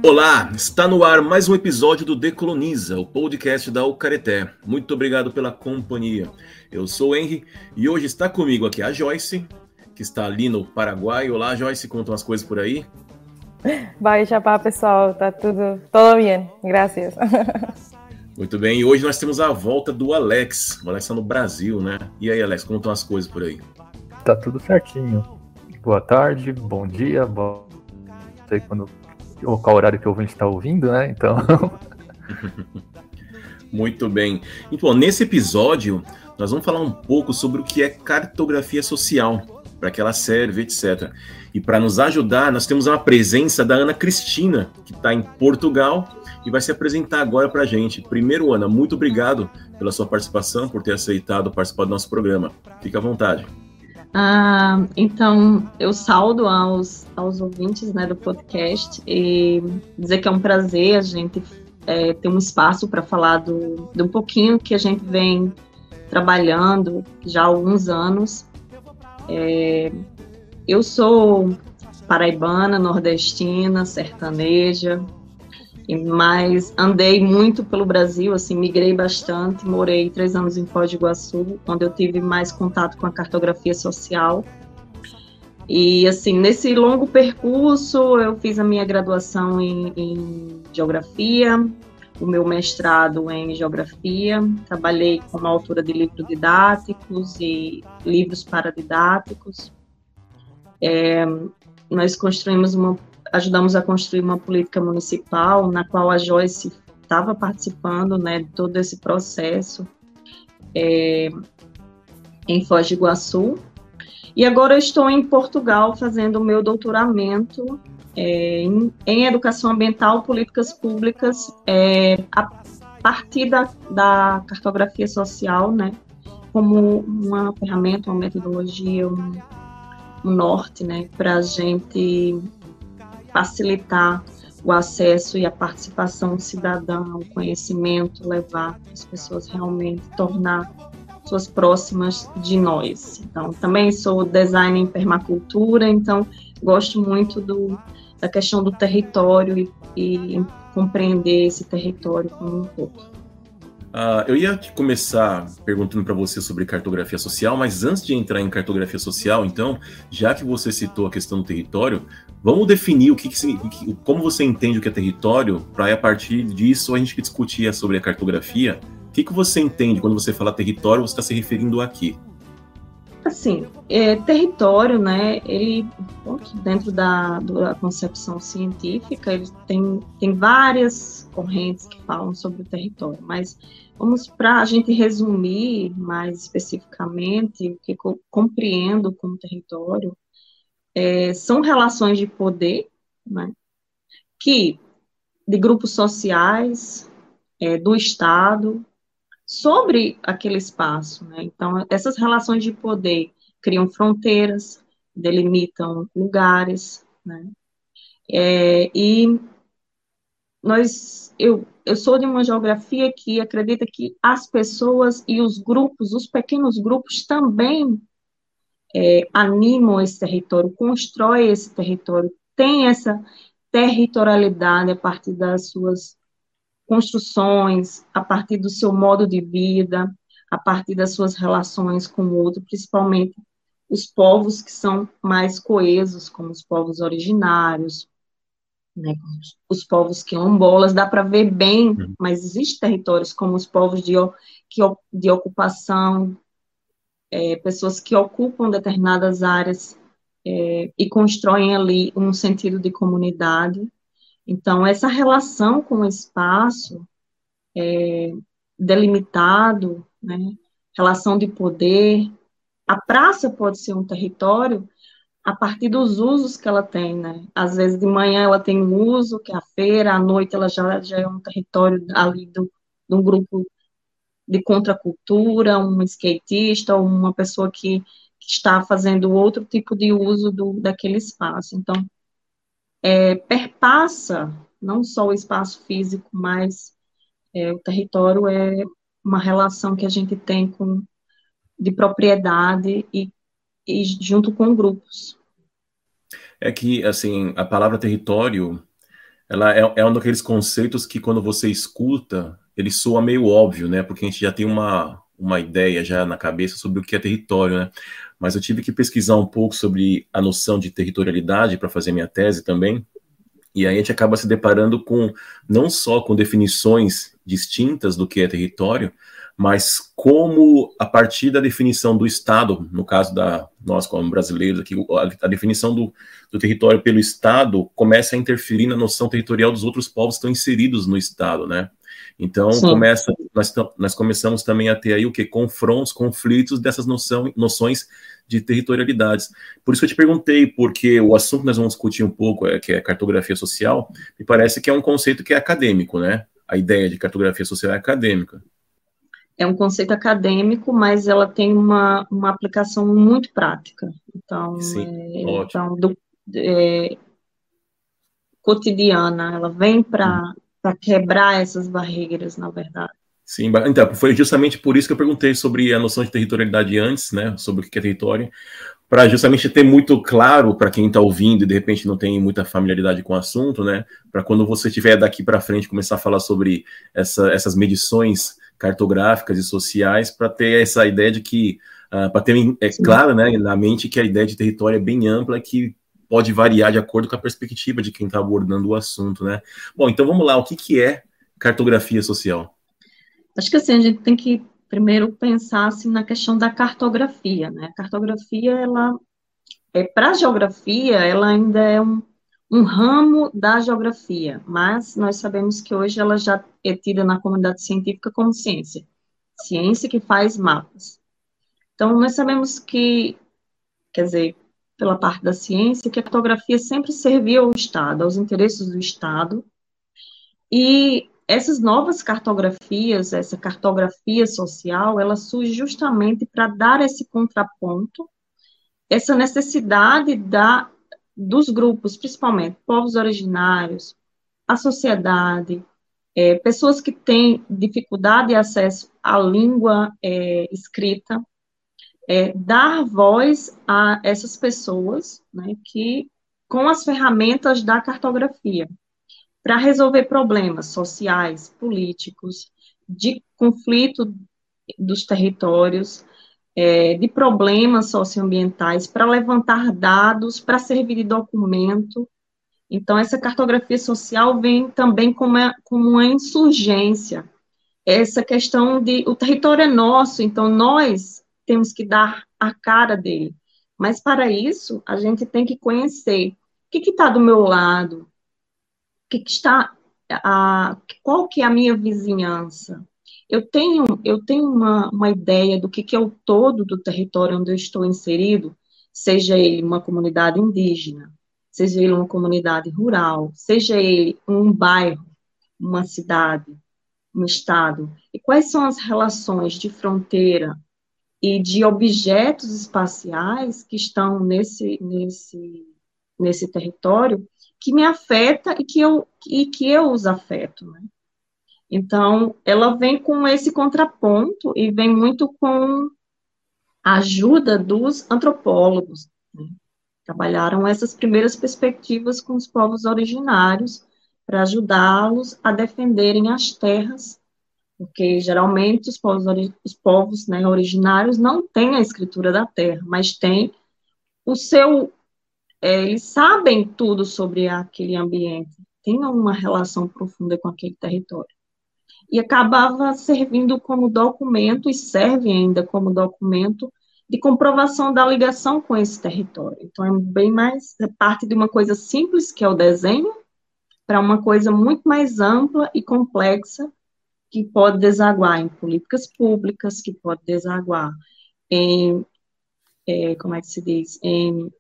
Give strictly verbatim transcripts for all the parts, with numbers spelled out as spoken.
Olá, está no ar mais um episódio do Decoloniza, o podcast da Ucareté. Muito obrigado pela companhia. Eu sou o Henry e hoje está comigo aqui a Joyce, que está ali no Paraguai. Olá, Joyce, conta umas coisas por aí. Vai, chapá, pessoal, tá tudo, tudo bem, graças. Muito bem, e hoje nós temos a volta do Alex. O Alex está no Brasil, né? E aí, Alex, conta umas coisas por aí. Tá tudo certinho. Boa tarde, bom dia, boa... não sei quando, qual horário que o ouvinte está ouvindo, né? Então. Muito bem. Então, nesse episódio, nós vamos falar um pouco sobre o que é cartografia social, para que ela serve, etcétera. E para nos ajudar, nós temos uma presença da Ana Cristina, que está em Portugal e vai se apresentar agora para a gente. Primeiro, Ana, muito obrigado pela sua participação, por ter aceitado participar do nosso programa. Fique à vontade. Ah, então, eu saúdo aos, aos ouvintes, né, do podcast e dizer que é um prazer a gente é, ter um espaço para falar do, de um pouquinho que a gente vem trabalhando já há alguns anos. É, eu sou paraibana, nordestina, sertaneja, mas andei muito pelo Brasil, assim, migrei bastante, morei três anos em Foz do Iguaçu, onde eu tive mais contato com a cartografia social. E, assim, nesse longo percurso, eu fiz a minha graduação em, em Geografia, o meu mestrado em Geografia, trabalhei como autora de livros didáticos e livros paradidáticos. É, nós construímos uma ajudamos a construir uma política municipal na qual a Joyce estava participando, né, de todo esse processo é, em Foz do Iguaçu. E agora eu estou em Portugal fazendo o meu doutoramento é, em, em Educação Ambiental, Políticas Públicas, é, a partir da, da cartografia social, né, como uma ferramenta, uma metodologia, um, um norte, né, para a gente facilitar o acesso e a participação cidadã, o conhecimento, levar as pessoas realmente, tornar pessoas próximas de nós. Então, também sou designer em permacultura, então gosto muito do, da questão do território e, e compreender esse território como um todo. Uh, eu ia começar perguntando para você sobre cartografia social, mas antes de entrar em cartografia social, então, já que você citou a questão do território, vamos definir o que, que como você entende o que é território, para a partir disso a gente discutir sobre a cartografia. O que, que você entende quando você fala território, você está se referindo a quê? Assim, é, território, né, ele, dentro da, da concepção científica, ele tem, tem várias correntes que falam sobre o território, mas vamos para a gente resumir mais especificamente o que eu compreendo como território, é, são relações de poder, né, que, de grupos sociais, é, do Estado, sobre aquele espaço, né? Então, essas relações de poder criam fronteiras, delimitam lugares, né? É, e nós, eu, eu sou de uma geografia que acredita que as pessoas e os grupos, os pequenos grupos também é, animam esse território, constroem esse território, tem essa territorialidade a partir das suas construções, a partir do seu modo de vida, a partir das suas relações com o outro, principalmente os povos que são mais coesos, como os povos originários, né, os povos quilombolas, dá para ver bem, mas existem territórios como os povos de, de ocupação, é, pessoas que ocupam determinadas áreas é, e constroem ali um sentido de comunidade. Então, essa relação com o espaço é, delimitado, né, relação de poder, a praça pode ser um território a partir dos usos que ela tem, né? Às vezes de manhã ela tem um uso, que é a feira, à noite ela já, já é um território ali do, de um grupo de contracultura, um skatista, ou uma pessoa que, que está fazendo outro tipo de uso do, daquele espaço. Então, é, perpassa não só o espaço físico, mas é, o território é uma relação que a gente tem com, de propriedade e, e junto com grupos. É que, assim, a palavra território, ela é, é um daqueles conceitos que quando você escuta, ele soa meio óbvio, né? Porque a gente já tem uma, uma ideia já na cabeça sobre o que é território, né? Mas eu tive que pesquisar um pouco sobre a noção de territorialidade para fazer minha tese também, e aí a gente acaba se deparando com, não só com definições distintas do que é território, mas como, a partir da definição do Estado, no caso da nós como brasileiros aqui, a, a definição do, do território pelo Estado começa a interferir na noção territorial dos outros povos que estão inseridos no Estado, né? Então, Sim. começa, nós, nós começamos também a ter aí o que? Confrontos, conflitos dessas noção, noções de territorialidades. Por isso que eu te perguntei, porque o assunto que nós vamos discutir um pouco, é, que é cartografia social, me parece que é um conceito que é acadêmico, né? A ideia de cartografia social é acadêmica. É um conceito acadêmico, mas ela tem uma, uma aplicação muito prática. Então, Sim, é, ótimo. então do, é, cotidiana, ela vem para para quebrar essas barreiras, na verdade. Sim, então, foi justamente por isso que eu perguntei sobre a noção de territorialidade antes, né, sobre o que é território, para justamente ter muito claro para quem está ouvindo e de repente não tem muita familiaridade com o assunto, né, para quando você estiver daqui para frente começar a falar sobre essa, essas medições cartográficas e sociais, para ter essa ideia de que, uh, para ter, é claro, né, na mente que a ideia de território é bem ampla, que pode variar de acordo com a perspectiva de quem está abordando o assunto, né. Bom, então vamos lá, o que, que é cartografia social? Acho que assim, a gente tem que primeiro pensar assim, na questão da cartografia, né? A cartografia, ela, é, para a geografia, ela ainda é um, um ramo da geografia, mas nós sabemos que hoje ela já é tida na comunidade científica como ciência. Ciência que faz mapas. Então, nós sabemos que, quer dizer, pela parte da ciência, que a cartografia sempre serviu ao Estado, aos interesses do Estado, e essas novas cartografias, essa cartografia social, ela surge justamente para dar esse contraponto, essa necessidade da, dos grupos, principalmente povos originários, a sociedade, é, pessoas que têm dificuldade de acesso à língua é, escrita, é, dar voz a essas pessoas, né, que, com as ferramentas da cartografia, para resolver problemas sociais, políticos, de conflito dos territórios, é, de problemas socioambientais, para levantar dados, para servir de documento. Então, essa cartografia social vem também como uma, como uma insurgência. Essa questão de o território é nosso, então nós temos que dar a cara dele. Mas, para isso, a gente tem que conhecer o que está do meu lado, que, que está a, qual que é a minha vizinhança. Eu tenho, eu tenho uma, uma ideia do que, que é o todo do território onde eu estou inserido, seja ele uma comunidade indígena, seja ele uma comunidade rural, seja ele um bairro, uma cidade, um estado. E quais são as relações de fronteira e de objetos espaciais que estão nesse, nesse, nesse território que me afeta e que eu, e que eu os afeto, né? Então, ela vem com esse contraponto e vem muito com a ajuda dos antropólogos, né? Trabalharam essas primeiras perspectivas com os povos originários para ajudá-los a defenderem as terras, porque geralmente os povos, os povos né, originários não têm a escritura da terra, mas têm o seu É, eles sabem tudo sobre aquele ambiente, tem uma relação profunda com aquele território. E acabava servindo como documento, e serve ainda como documento, de comprovação da ligação com esse território. Então, é bem mais, é parte de uma coisa simples, que é o desenho, para uma coisa muito mais ampla e complexa, que pode desaguar em políticas públicas, que pode desaguar em, é, como é que se diz, em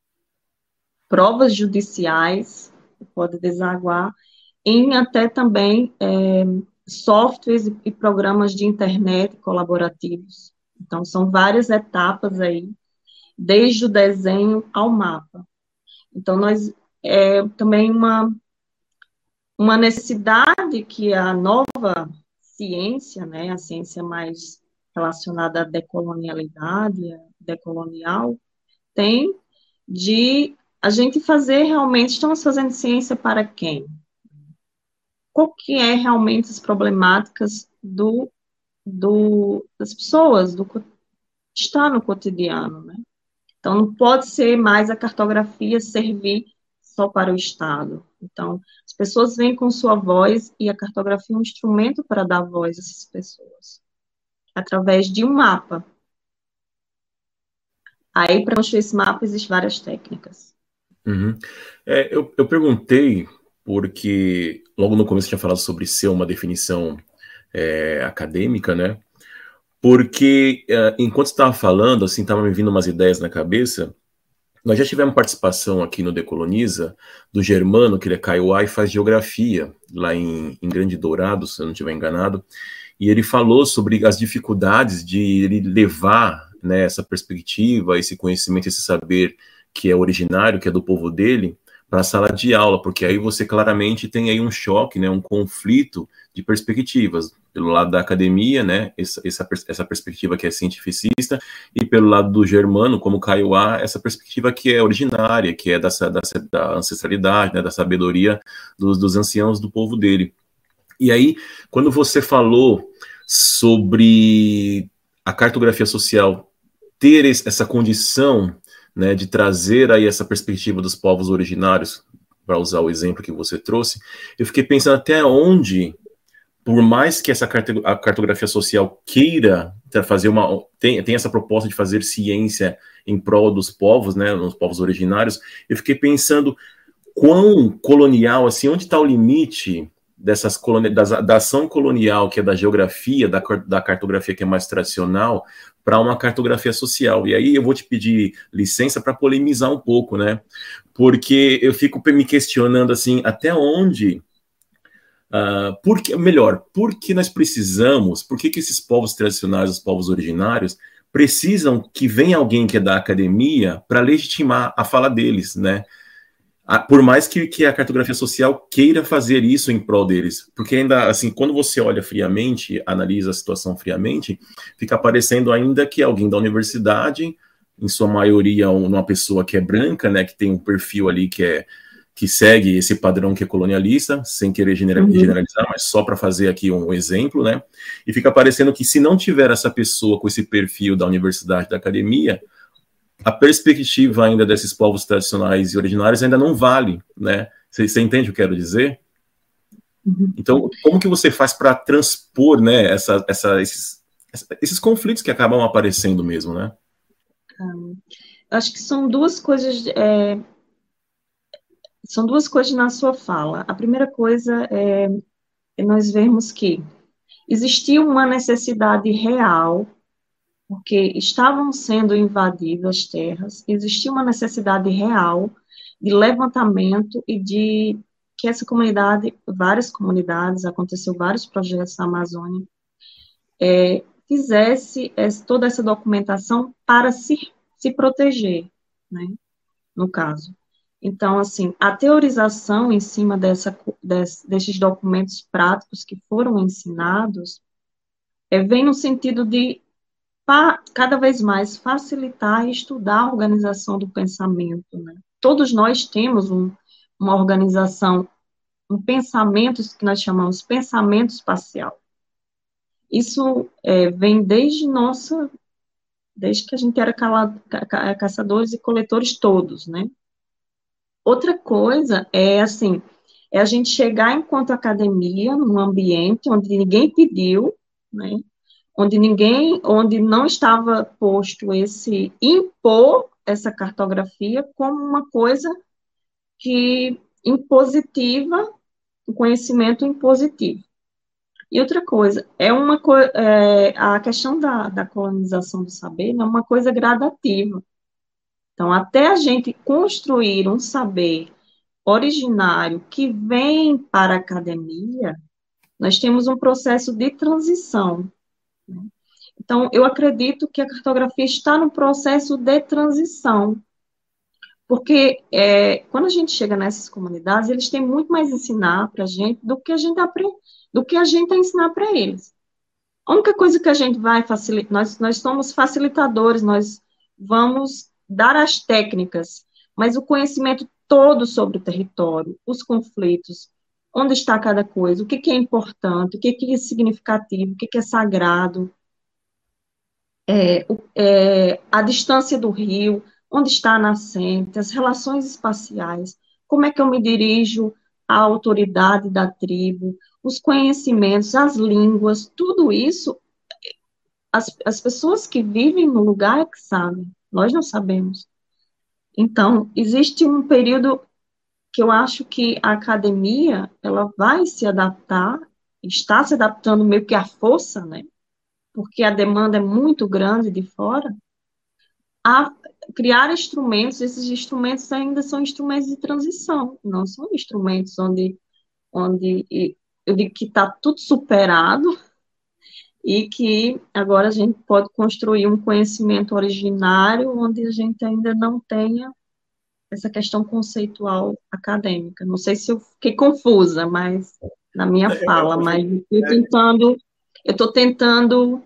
provas judiciais, pode desaguar em até também é, softwares e programas de internet colaborativos. Então, são várias etapas aí, desde o desenho ao mapa. Então, nós, é também uma, uma necessidade que a nova ciência, né, a ciência mais relacionada à decolonialidade, decolonial, tem de a gente fazer realmente, estamos fazendo ciência para quem? qual que é realmente as problemáticas do, do, das pessoas, do que está no cotidiano, né? Então, não pode ser mais a cartografia servir só para o Estado. Então, as pessoas vêm com sua voz e a cartografia é um instrumento para dar voz a essas pessoas, através de um mapa. Aí, para construir esse mapa, existem várias técnicas. Uhum. É, eu, eu perguntei porque logo no começo tinha falado sobre ser uma definição é, acadêmica, né? Porque é, enquanto estava falando, assim, estava me vindo umas ideias na cabeça. Nós já tivemos participação aqui no Decoloniza do Germano, que ele é Kaiowá e faz geografia lá em, em Grande Dourado, se eu não estiver enganado, e ele falou sobre as dificuldades de ele levar, né, essa perspectiva, esse conhecimento, esse saber que é originário, que é do povo dele, para a sala de aula, porque aí você claramente tem aí um choque, né, um conflito de perspectivas, pelo lado da academia, né, essa, essa, essa perspectiva que é cientificista, e pelo lado do Germano, como Kaiowá, essa perspectiva que é originária, que é da, da, da ancestralidade, né, da sabedoria dos, dos anciãos do povo dele. E aí, quando você falou sobre a cartografia social ter essa condição, né, de trazer aí essa perspectiva dos povos originários, para usar o exemplo que você trouxe, eu fiquei pensando até onde, por mais que essa a cartografia social queira fazer uma, tem, tem essa proposta de fazer ciência em prol dos povos, né, nos povos originários, eu fiquei pensando quão colonial, assim, onde está o limite dessas coloni da, da ação colonial, que é da geografia, da, da cartografia que é mais tradicional, para uma cartografia social. E aí eu vou te pedir licença para polemizar um pouco, né? Porque eu fico me questionando, assim, até onde... Uh, por que, melhor, por que nós precisamos, por que, que esses povos tradicionais, os povos originários, precisam que venha alguém que é da academia para legitimar a fala deles, né? Por mais que, que a cartografia social queira fazer isso em prol deles, porque ainda, assim, quando você olha friamente, analisa a situação friamente, fica parecendo ainda que alguém da universidade, em sua maioria uma pessoa que é branca, né, que tem um perfil ali que é que segue esse padrão que é colonialista, sem querer generalizar, mas só para fazer aqui um exemplo, né, e fica parecendo que se não tiver essa pessoa com esse perfil da universidade, da academia, a perspectiva ainda desses povos tradicionais e originários ainda não vale, né? Você, você entende o que eu quero dizer? Uhum. Então, como que você faz para transpor, né, essa, essa, esses, esses conflitos que acabam aparecendo mesmo, né? Um, acho que são duas coisas, é, são duas coisas na sua fala. A primeira coisa é, é nós vermos que existia uma necessidade real, porque estavam sendo invadidas as terras, existia uma necessidade real de levantamento e de que essa comunidade, várias comunidades, aconteceu vários projetos na Amazônia, é, fizesse essa, toda essa documentação para se, se proteger, né, no caso. Então, assim, a teorização em cima dessa, desse, desses documentos práticos que foram ensinados é, vem no sentido de cada vez mais facilitar e estudar a organização do pensamento, né? Todos nós temos um, uma organização, um pensamento que nós chamamos pensamento espacial. Isso é, vem desde nossa, desde que a gente era calado, ca, caçadores e coletores todos, né? Outra coisa é, assim, é a gente chegar enquanto academia, num ambiente onde ninguém pediu, né? Onde ninguém, onde não estava posto esse, impor essa cartografia como uma coisa que, impositiva, um conhecimento impositivo. E outra coisa, é uma é, a questão da, da colonização do saber é uma coisa gradativa. Então, até a gente construir um saber originário que vem para a academia, nós temos um processo de transição, né? Então, eu acredito que a cartografia está no processo de transição, porque é, quando a gente chega nessas comunidades, eles têm muito mais a ensinar para a gente do que a gente aprende, do que a gente a ensinar para eles. A única coisa que a gente vai facilitar, nós, nós somos facilitadores, nós vamos dar as técnicas, mas o conhecimento todo sobre o território, os conflitos, onde está cada coisa, o que, que é importante, o que, que é significativo, o que, que é sagrado, é, o- é, a distância do rio, onde está a nascente, as relações espaciais, como é que eu me dirijo à autoridade da tribo, os conhecimentos, as línguas, tudo isso, as, as pessoas que vivem no lugar é que sabem, nós não sabemos. Então, existe um período que eu acho que a academia, ela vai se adaptar, está se adaptando meio que à força, né? Porque a demanda é muito grande de fora, a criar instrumentos, esses instrumentos ainda são instrumentos de transição, não são instrumentos onde, onde e- eu digo que está tudo superado e que agora a gente pode construir um conhecimento originário onde a gente ainda não tenha essa questão conceitual acadêmica. Não sei se eu fiquei confusa, mas na minha fala, mas eu tentando, eu estou tentando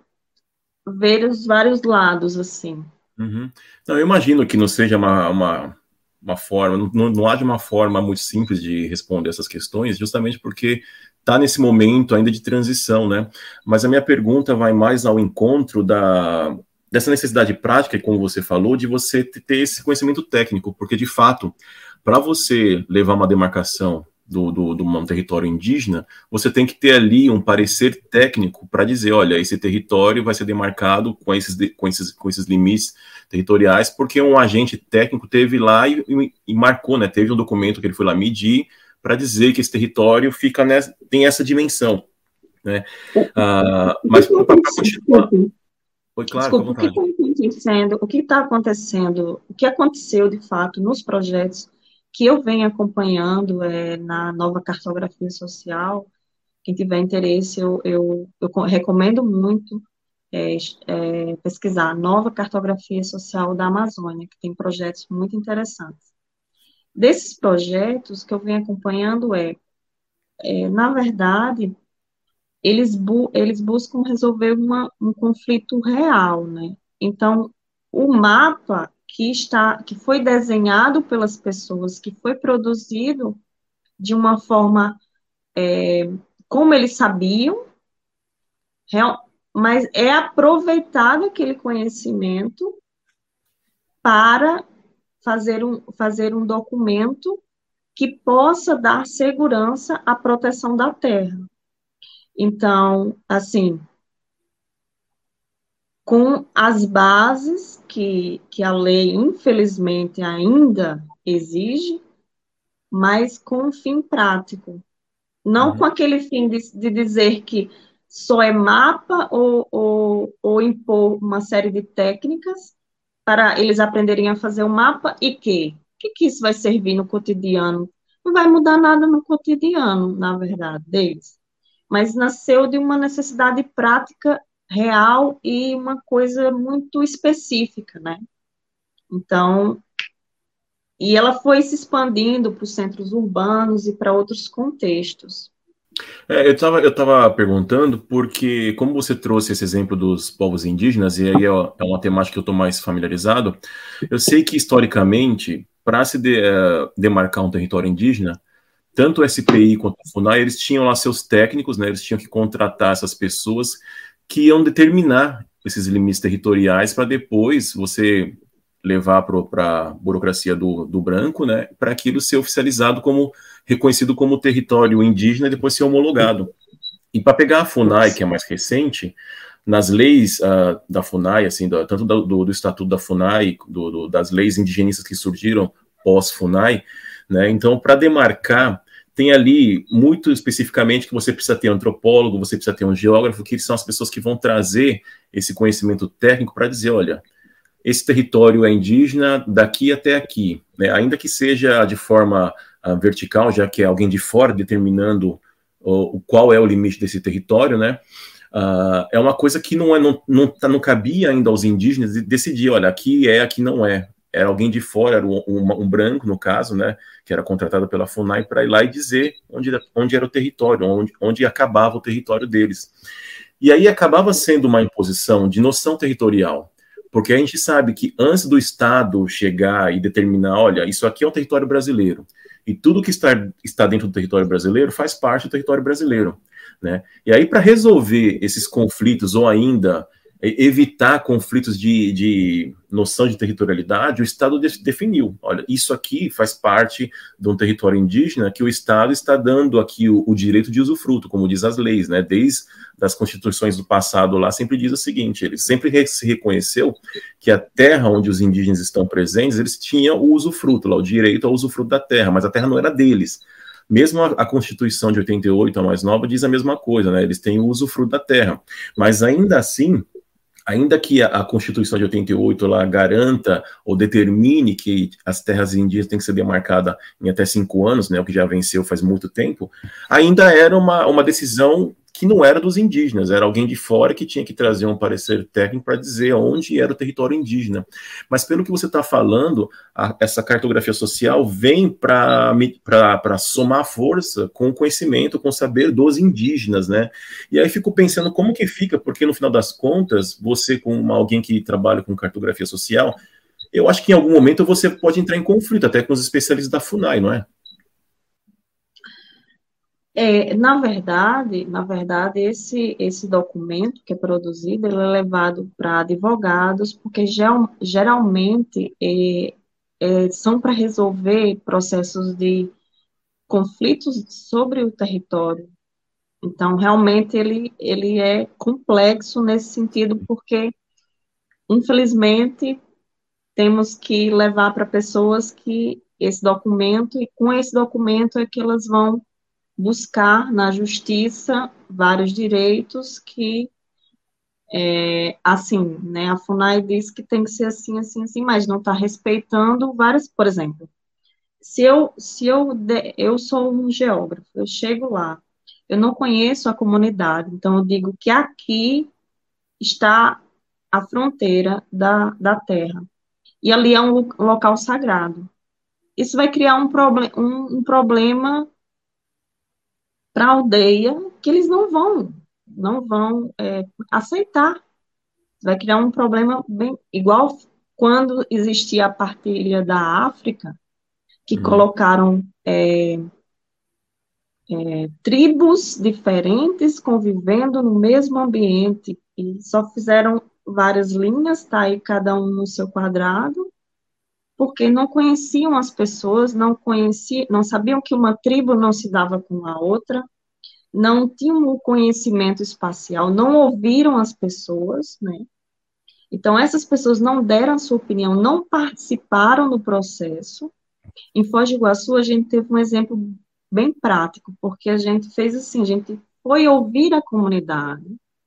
ver os vários lados assim. Uhum. Não, eu imagino que não seja uma, uma, uma forma, não, não há de uma forma muito simples de responder essas questões, justamente porque está nesse momento ainda de transição, né? Mas a minha pergunta vai mais ao encontro da, dessa necessidade prática, como você falou, de você ter esse conhecimento técnico, porque de fato, para você levar uma demarcação do, do, do um território indígena, você tem que ter ali um parecer técnico para dizer, olha, esse território vai ser demarcado com esses, com esses, com esses limites territoriais, porque um agente técnico teve lá e, e, e marcou, né? Teve um documento que ele foi lá medir para dizer que esse território fica nessa, tem essa dimensão, né? Ah, mas para continuar, foi claro, com a Desculpa, o que vontade. está acontecendo, o que está acontecendo, o que aconteceu de fato nos projetos que eu venho acompanhando é, na nova cartografia social, quem tiver interesse, eu, eu, eu recomendo muito é, é, pesquisar a nova cartografia social da Amazônia, que tem projetos muito interessantes. Desses projetos que eu venho acompanhando é, é na verdade, eles, bu eles buscam resolver uma, um conflito real, né? Então, o mapa que está, que foi desenhado pelas pessoas, que foi produzido de uma forma é, como eles sabiam, real, mas é aproveitado aquele conhecimento para fazer um, fazer um documento que possa dar segurança à proteção da terra. Então, assim, com as bases que, que a lei, infelizmente, ainda exige, mas com um fim prático. Não Uhum. com aquele fim de, de dizer que só é mapa ou, ou, ou impor uma série de técnicas para eles aprenderem a fazer o mapa e que? O que, que isso vai servir no cotidiano? Não vai mudar nada no cotidiano, na verdade, deles. Mas nasceu de uma necessidade prática real e uma coisa muito específica, né? Então, e ela foi se expandindo para os centros urbanos e para outros contextos. É, eu estava eu tava perguntando porque, como você trouxe esse exemplo dos povos indígenas, e aí é é uma temática que eu estou mais familiarizado, eu sei que, historicamente, para se de, eh, demarcar um território indígena, tanto o S P I quanto o FUNAI, eles tinham lá seus técnicos, né, eles tinham que contratar essas pessoas que iam determinar esses limites territoriais para depois você levar para a burocracia do, do branco, né, para aquilo ser oficializado como, reconhecido como território indígena e depois ser homologado. E para pegar a FUNAI, que é mais recente, nas leis uh, da FUNAI, assim, do, tanto do, do, do Estatuto da FUNAI, do, do, das leis indigenistas que surgiram pós-FUNAI, né, então, para demarcar, tem ali, muito especificamente, que você precisa ter um antropólogo, você precisa ter um geógrafo, que são as pessoas que vão trazer esse conhecimento técnico para dizer, olha, esse território é indígena daqui até aqui, né? Ainda que seja de forma uh, vertical, já que é alguém de fora determinando o, o qual é o limite desse território, né? Uh, é uma coisa que não, é, não, não, tá, não cabia ainda aos indígenas de decidir, olha, aqui é, aqui não é. Era alguém de fora, era um, um, um branco, no caso, né, que era contratado pela FUNAI para ir lá e dizer onde, onde era o território, onde, onde acabava o território deles. E aí acabava sendo uma imposição de noção territorial, porque a gente sabe que antes do Estado chegar e determinar, olha, isso aqui é um território brasileiro, E tudo que está, está dentro do território brasileiro faz parte do território brasileiro, né? E aí, para resolver esses conflitos, ou ainda evitar conflitos de, de noção de territorialidade, o Estado de, definiu, olha, isso aqui faz parte de um território indígena que o Estado está dando aqui o, o direito de usufruto, como diz as leis, né? Desde as constituições do passado lá, sempre diz o seguinte, ele sempre re, se reconheceu que a terra onde os indígenas estão presentes, eles tinham o usufruto, lá, o direito ao usufruto da terra, mas a terra não era deles. Mesmo a, a Constituição de oitenta e oito, a mais nova, diz a mesma coisa, né? Eles têm o usufruto da terra, mas ainda assim, ainda que a, a Constituição de oitenta e oito lá garanta ou determine que as terras indígenas têm que ser demarcadas em até cinco anos, né, o que já venceu faz muito tempo, ainda era uma, uma decisão que não era dos indígenas, era alguém de fora que tinha que trazer um parecer técnico para dizer onde era o território indígena. Mas pelo que você está falando, a, essa cartografia social vem para somar força com o conhecimento, com o saber dos indígenas, né? E aí fico pensando como que fica, porque no final das contas, você como alguém que trabalha com cartografia social, eu acho que em algum momento você pode entrar em conflito até com os especialistas da FUNAI, não é? É, na verdade, na verdade, esse, esse documento que é produzido, ele é levado para advogados, porque geral, geralmente é, é, são para resolver processos de conflitos sobre o território. Então, realmente, ele, ele é complexo nesse sentido, porque, infelizmente, temos que levar para pessoas que esse documento, e com esse documento é que elas vão buscar na justiça vários direitos que, é, assim, né, a FUNAI diz que tem que ser assim, assim, assim, mas não está respeitando vários, por exemplo, se eu, se eu, de, eu sou um geógrafo, eu chego lá, eu não conheço a comunidade, então eu digo que aqui está a fronteira da, da terra, e ali é um, um local sagrado. Isso vai criar um, proble um, um problema para a aldeia que eles não vão, não vão é, aceitar. Vai criar um problema bem igual quando existia a partilha da África, que Uhum. colocaram é, é, tribos diferentes convivendo no mesmo ambiente e só fizeram várias linhas, tá aí cada um no seu quadrado, porque não conheciam as pessoas, não conheciam, não sabiam que uma tribo não se dava com a outra, não tinham o conhecimento espacial, não ouviram as pessoas, né? Então, essas pessoas não deram a sua opinião, não participaram do processo. Em Foz do Iguaçu, a gente teve um exemplo bem prático, porque a gente fez assim, a gente foi ouvir a comunidade,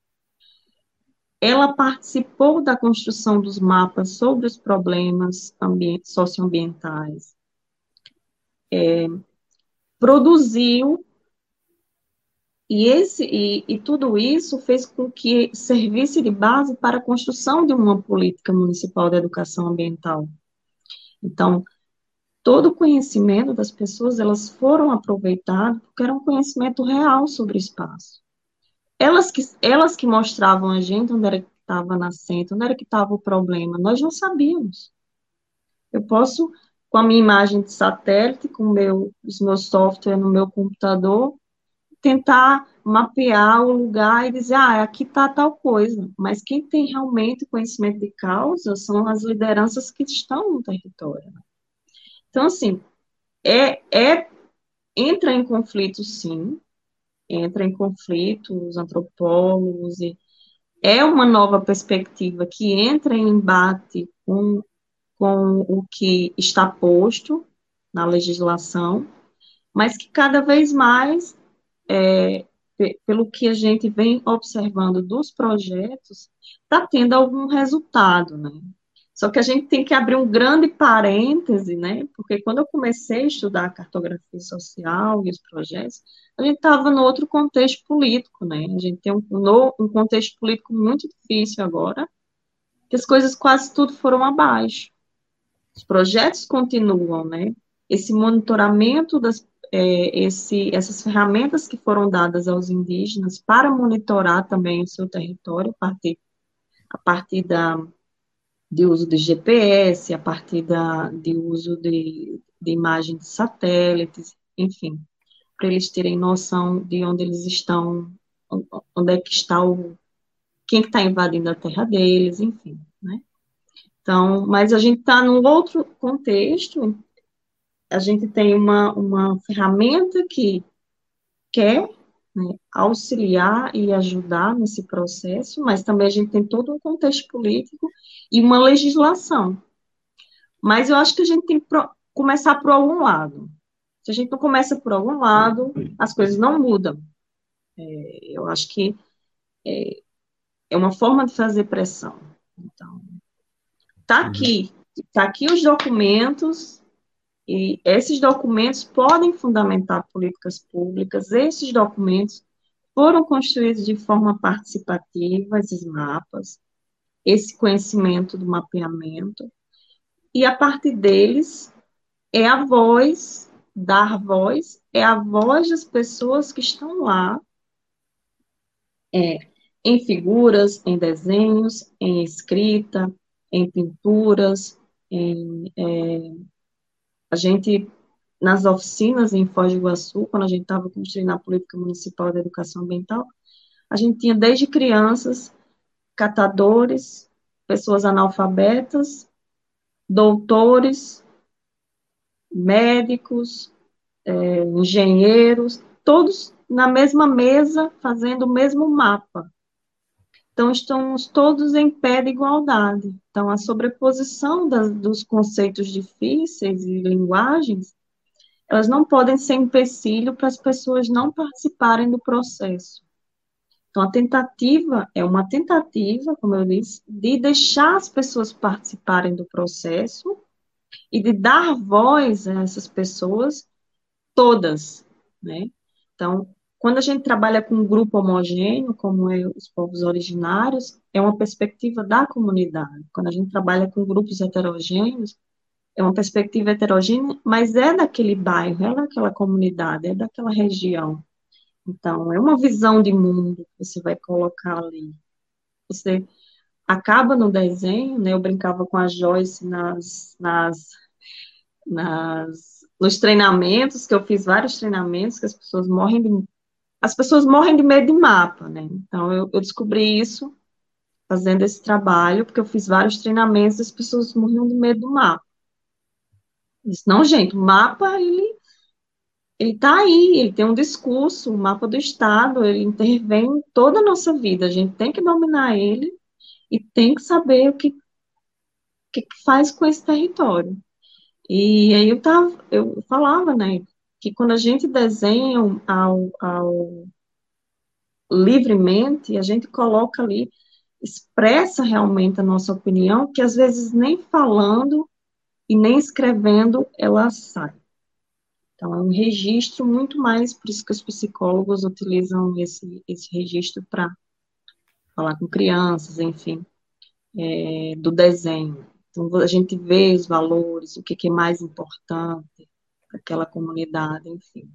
ela participou da construção dos mapas sobre os problemas socioambientais, é, produziu. E, esse, e, e tudo isso fez com que servisse de base para a construção de uma política municipal de educação ambiental. Então, todo o conhecimento das pessoas, elas foram aproveitadas porque era um conhecimento real sobre o espaço. Elas que, elas que mostravam a gente onde era que estava nascendo, onde era que estava o problema, nós não sabíamos. Eu posso, com a minha imagem de satélite, com meu, os meus softwares no meu computador, tentar mapear o lugar e dizer, ah, aqui está tal coisa. Mas quem tem realmente conhecimento de causa são as lideranças que estão no território. Então, assim, é, é, entra em conflito, sim, entra em conflito os antropólogos, e é uma nova perspectiva que entra em embate com, com o que está posto na legislação, mas que cada vez mais é, pelo que a gente vem observando dos projetos, está tendo algum resultado, né? Só que a gente tem que abrir um grande parêntese, né? Porque quando eu comecei a estudar a cartografia social e os projetos, a gente estava no outro contexto político, né? A gente tem um, um contexto político muito difícil agora, que as coisas quase tudo foram abaixo. Os projetos continuam, né? Esse monitoramento das É, esse, essas ferramentas que foram dadas aos indígenas para monitorar também o seu território, a partir, a partir da, de uso de G P S, a partir da, de uso de, de imagem de satélites, enfim, para eles terem noção de onde eles estão, onde é que está o, quem que está invadindo a terra deles, enfim, né? Então, mas a gente está num outro contexto, a gente tem uma, uma ferramenta que quer, né, auxiliar e ajudar nesse processo, mas também a gente tem todo um contexto político e uma legislação. Mas eu acho que a gente tem que pro, começar por algum lado. Se a gente não começa por algum lado, as coisas não mudam. É, eu acho que é, é uma forma de fazer pressão. Então, tá aqui, tá aqui os documentos, e esses documentos podem fundamentar políticas públicas, esses documentos foram construídos de forma participativa, esses mapas, esse conhecimento do mapeamento, e a partir deles é a voz, dar voz, é a voz das pessoas que estão lá, é, em figuras, em desenhos, em escrita, em pinturas, em, é, a gente, nas oficinas em Foz do Iguaçu, quando a gente estava construindo a política municipal de educação ambiental, a gente tinha desde crianças, catadores, pessoas analfabetas, doutores, médicos, é, engenheiros, todos na mesma mesa, fazendo o mesmo mapa. Então, estamos todos em pé de igualdade. Então, a sobreposição das, dos conceitos difíceis e linguagens, elas não podem ser empecilho para as pessoas não participarem do processo. Então, a tentativa é uma tentativa, como eu disse, de deixar as pessoas participarem do processo e de dar voz a essas pessoas todas, né? Então, quando a gente trabalha com um grupo homogêneo, como é os povos originários, é uma perspectiva da comunidade. Quando a gente trabalha com grupos heterogêneos, é uma perspectiva heterogênea, mas é daquele bairro, é daquela comunidade, é daquela região. Então, é uma visão de mundo que você vai colocar ali. Você acaba no desenho, né? Eu brincava com a Joyce nas, nas, nas, nos treinamentos, que eu fiz vários treinamentos, que as pessoas morrem de, as pessoas morrem de medo de mapa, né? Então, eu, eu descobri isso fazendo esse trabalho, porque eu fiz vários treinamentos, as pessoas morriam de medo do mapa. Eu disse, não, gente, o mapa, ele Ele está aí, ele tem um discurso, o mapa do Estado, ele intervém em toda a nossa vida, a gente tem que dominar ele e tem que saber o que, que faz com esse território. E aí eu, tava, eu falava, né, que quando a gente desenha ao, ao, livremente, a gente coloca ali, expressa realmente a nossa opinião, que às vezes nem falando e nem escrevendo ela sai. Então, é um registro muito mais, por isso que os psicólogos utilizam esse, esse registro para falar com crianças, enfim, é, do desenho. Então, a gente vê os valores, o que, que é mais importante para aquela comunidade, enfim.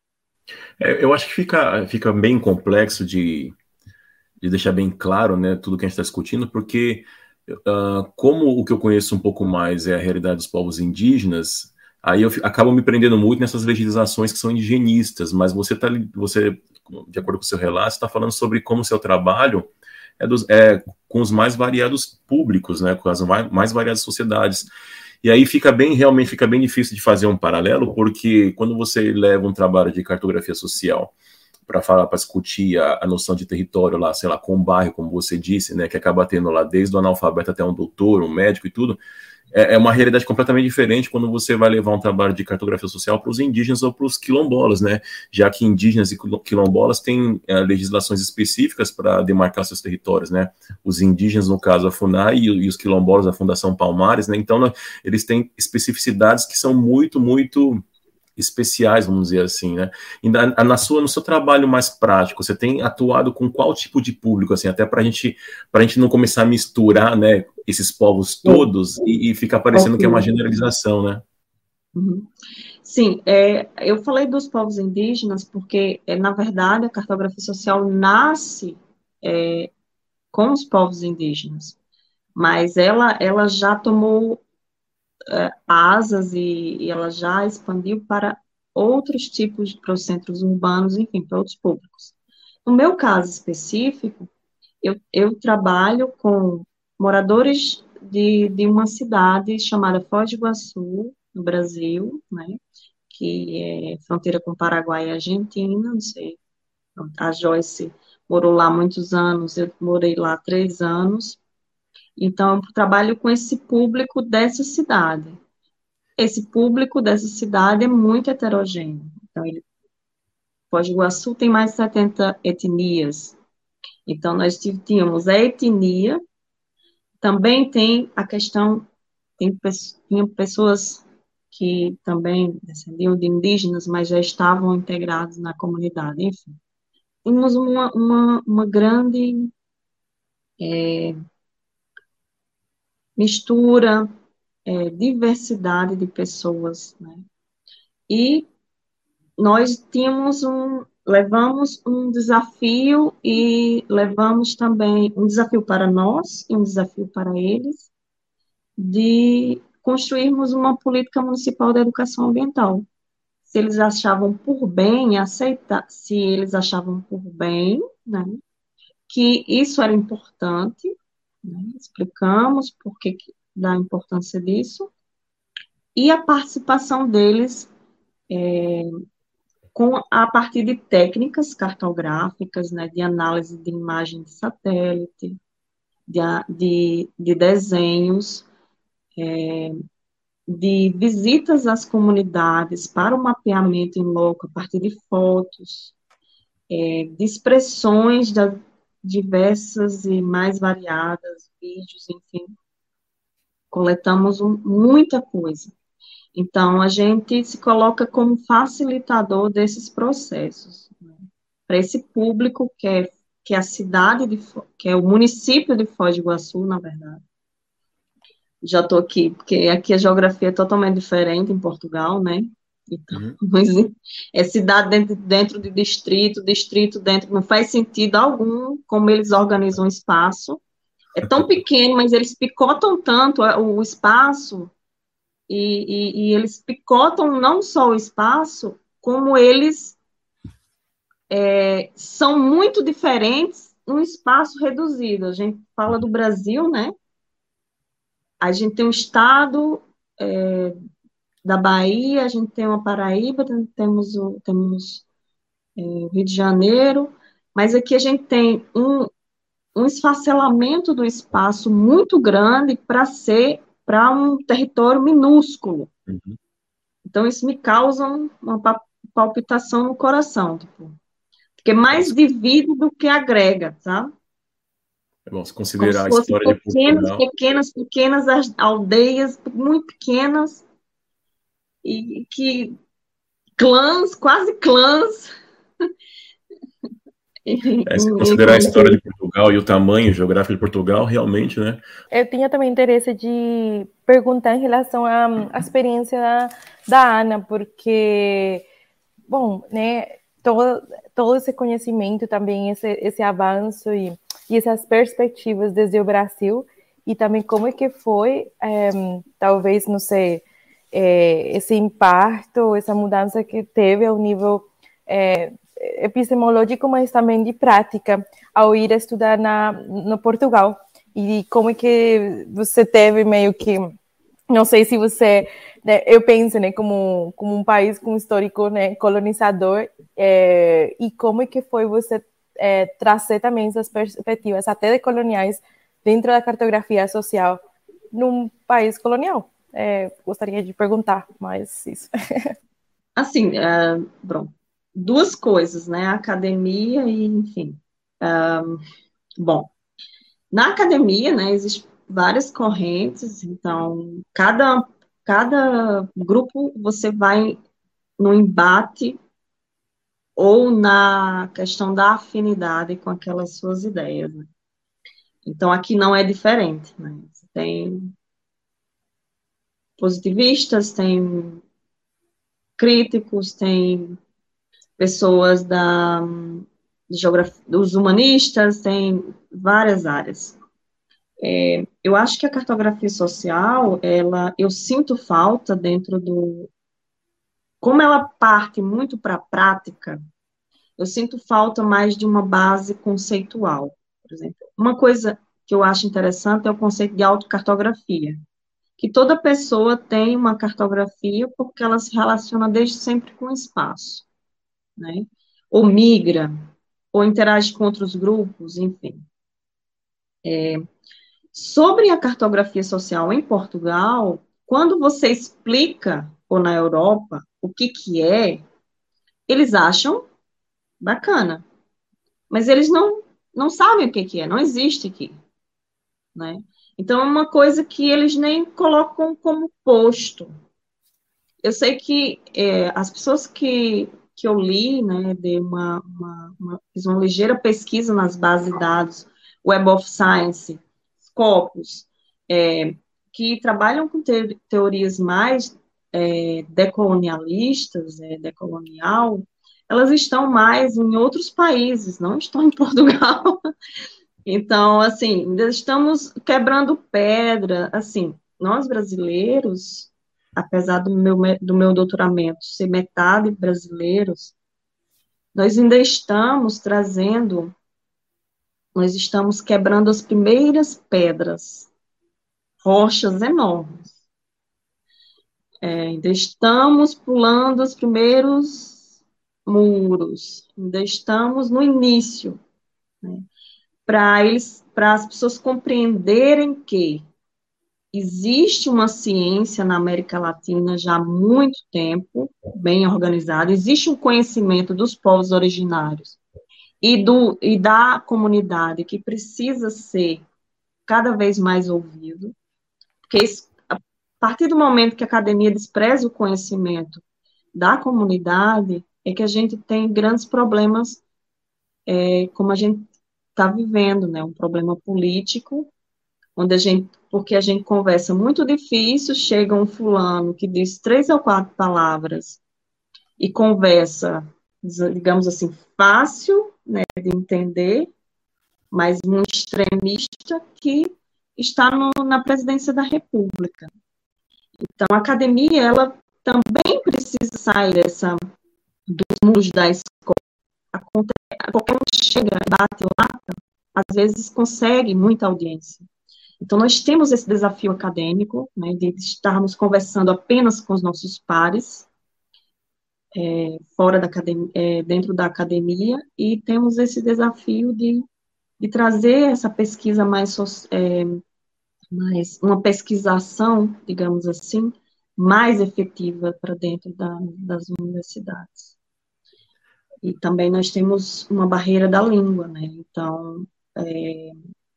É, eu acho que fica, fica bem complexo de, de deixar bem claro, né, tudo que a gente está discutindo, porque uh, como o que eu conheço um pouco mais é a realidade dos povos indígenas, aí eu acabo me prendendo muito nessas legislações que são indigenistas, mas você, tá, você de acordo com o seu relato, está falando sobre como o seu trabalho é, dos, é com os mais variados públicos, né, com as mais variadas sociedades. E aí fica bem, realmente fica bem difícil de fazer um paralelo, porque quando você leva um trabalho de cartografia social para falar, para discutir a, a noção de território lá, sei lá, com um bairro, como você disse, né, que acaba tendo lá desde o analfabeto até um doutor, um médico e tudo, é, é uma realidade completamente diferente quando você vai levar um trabalho de cartografia social para os indígenas ou para os quilombolas, né, já que indígenas e quilombolas têm é, legislações específicas para demarcar seus territórios, né, os indígenas, no caso, a FUNAI, e, e os quilombolas, a Fundação Palmares, né, então né, eles têm especificidades que são muito, muito especiais, vamos dizer assim, né? E na, na sua, no seu trabalho mais prático, você tem atuado com qual tipo de público, assim, até para gente, a gente não começar a misturar, né, esses povos todos e, e ficar parecendo que é uma generalização, né? Uhum. Sim, é, eu falei dos povos indígenas porque, é, na verdade, a cartografia social nasce é, com os povos indígenas, mas ela, ela já tomou é, asas e, e ela já expandiu para outros tipos, para os centros urbanos, enfim, para outros públicos. No meu caso específico, eu, eu trabalho com moradores de, de uma cidade chamada Foz do Iguaçu, no Brasil, né, que é fronteira com Paraguai e Argentina, não sei, a Joyce morou lá muitos anos, eu morei lá três anos, então eu trabalho com esse público dessa cidade. Esse público dessa cidade é muito heterogêneo, então ele, Foz do Iguaçu tem mais de setenta etnias, então nós tínhamos a etnia, também tem a questão, tem, tinha pessoas que também descendiam de indígenas, mas já estavam integrados na comunidade, enfim. Tínhamos uma, uma, uma grande é, mistura, é, diversidade de pessoas, né? E nós tínhamos um, levamos um desafio e levamos também um desafio para nós e um desafio para eles de construirmos uma política municipal de educação ambiental. Se eles achavam por bem aceitar, se eles achavam por bem, né, que isso era importante, né, explicamos por que da importância disso, e a participação deles é, com, a partir de técnicas cartográficas, né, de análise de imagem de satélite, de, de, de desenhos, é, de visitas às comunidades para o mapeamento em loco a partir de fotos, é, de expressões das diversas e mais variadas, vídeos, enfim, coletamos um, muita coisa. Então, a gente se coloca como facilitador desses processos, né? Para esse público que é, que é a cidade, de, que é o município de Foz do Iguaçu, na verdade. Já estou aqui, porque aqui a geografia é totalmente diferente em Portugal, né? Então, Uhum. mas é cidade dentro, dentro de distrito, distrito dentro, não faz sentido algum como eles organizam o espaço. É tão pequeno, mas eles picotam tanto o espaço e, e, e eles picotam não só o espaço, como eles é, são muito diferentes num espaço reduzido. A gente fala do Brasil, né? A gente tem um estado é, da Bahia, a gente tem uma Paraíba, temos o, temos, é, o Rio de Janeiro, mas aqui a gente tem um, um esfacelamento do espaço muito grande para ser para um território minúsculo. Uhum. Então, isso me causa uma palpitação no coração, tipo, porque mais divide do que agrega, sabe? É bom, se Como se considerar a fossem história de pequenas, Portugal. pequenas, pequenas aldeias, muito pequenas, e que clãs, quase clãs. É, se considerar a história de Portugal e o tamanho geográfico de Portugal, realmente, né? Eu tinha também interesse de perguntar em relação à, à experiência da, da Ana, porque, bom, né, todo, todo esse conhecimento também, esse, esse avanço e, e essas perspectivas desde o Brasil, e também como é que foi, é, talvez, não sei, é, esse impacto, essa mudança que teve ao nível é, epistemológico, mas também de prática, ao ir estudar na, no Portugal. E como é que você teve meio que, não sei se você, né, eu penso, né, como, como um país com histórico, né, colonizador, é, e como é que foi você é, trazer também essas perspectivas, até decoloniais, dentro da cartografia social, num país colonial? É, gostaria de perguntar mais isso. Assim, é, bom, duas coisas, né, a academia e, enfim, um, bom, na academia, né, existem várias correntes, então, cada, cada grupo você vai no embate ou na questão da afinidade com aquelas suas ideias, né? Então, aqui não é diferente, né? Você tem positivistas, tem críticos, tem pessoas da geografia, dos humanistas, tem várias áreas. É, eu acho que a cartografia social, ela, eu sinto falta dentro do, como ela parte muito para a prática, eu sinto falta mais de uma base conceitual, por exemplo. Uma coisa que eu acho interessante é o conceito de autocartografia, que toda pessoa tem uma cartografia porque ela se relaciona desde sempre com o espaço, né? Ou migra, ou interage com outros grupos, enfim. É, sobre a cartografia social em Portugal, quando você explica, ou na Europa, o que que é, eles acham bacana, mas eles não, não sabem o que que é, não existe aqui, né? Então, é uma coisa que eles nem colocam como posto. Eu sei que é, as pessoas que, que eu li, né, dei uma, uma, uma, fiz uma ligeira pesquisa nas bases de dados, Web of Science, Scopus, é, que trabalham com te, teorias mais é, decolonialistas, é, decolonial, elas estão mais em outros países, não estão em Portugal. Então, assim, ainda estamos quebrando pedra, assim, nós brasileiros, apesar do meu, do meu doutoramento ser metade brasileiros, nós ainda estamos trazendo, nós estamos quebrando as primeiras pedras, rochas enormes. É, ainda estamos pulando os primeiros muros, ainda estamos no início, né? Para eles, para as pessoas compreenderem que existe uma ciência na América Latina já há muito tempo, bem organizada, existe um conhecimento dos povos originários e, do, e da comunidade que precisa ser cada vez mais ouvido, porque isso, a partir do momento que a academia despreza o conhecimento da comunidade, é que a gente tem grandes problemas, é, como a gente está vivendo, né, um problema político, onde a gente, porque a gente conversa muito difícil, chega um fulano que diz três ou quatro palavras e conversa, digamos assim, fácil, né, de entender, mas um extremista que está no, na presidência da República. Então, a academia, ela também precisa sair dessa, dos muros da escola. Qualquer um que chega, bate lata, às vezes consegue muita audiência. Então, nós temos esse desafio acadêmico, né, de estarmos conversando apenas com os nossos pares, é, fora da academia, é, dentro da academia, e temos esse desafio de, de trazer essa pesquisa mais, é, mais, uma pesquisação, digamos assim, mais efetiva para dentro da, das universidades. E também nós temos uma barreira da língua, né, então, é,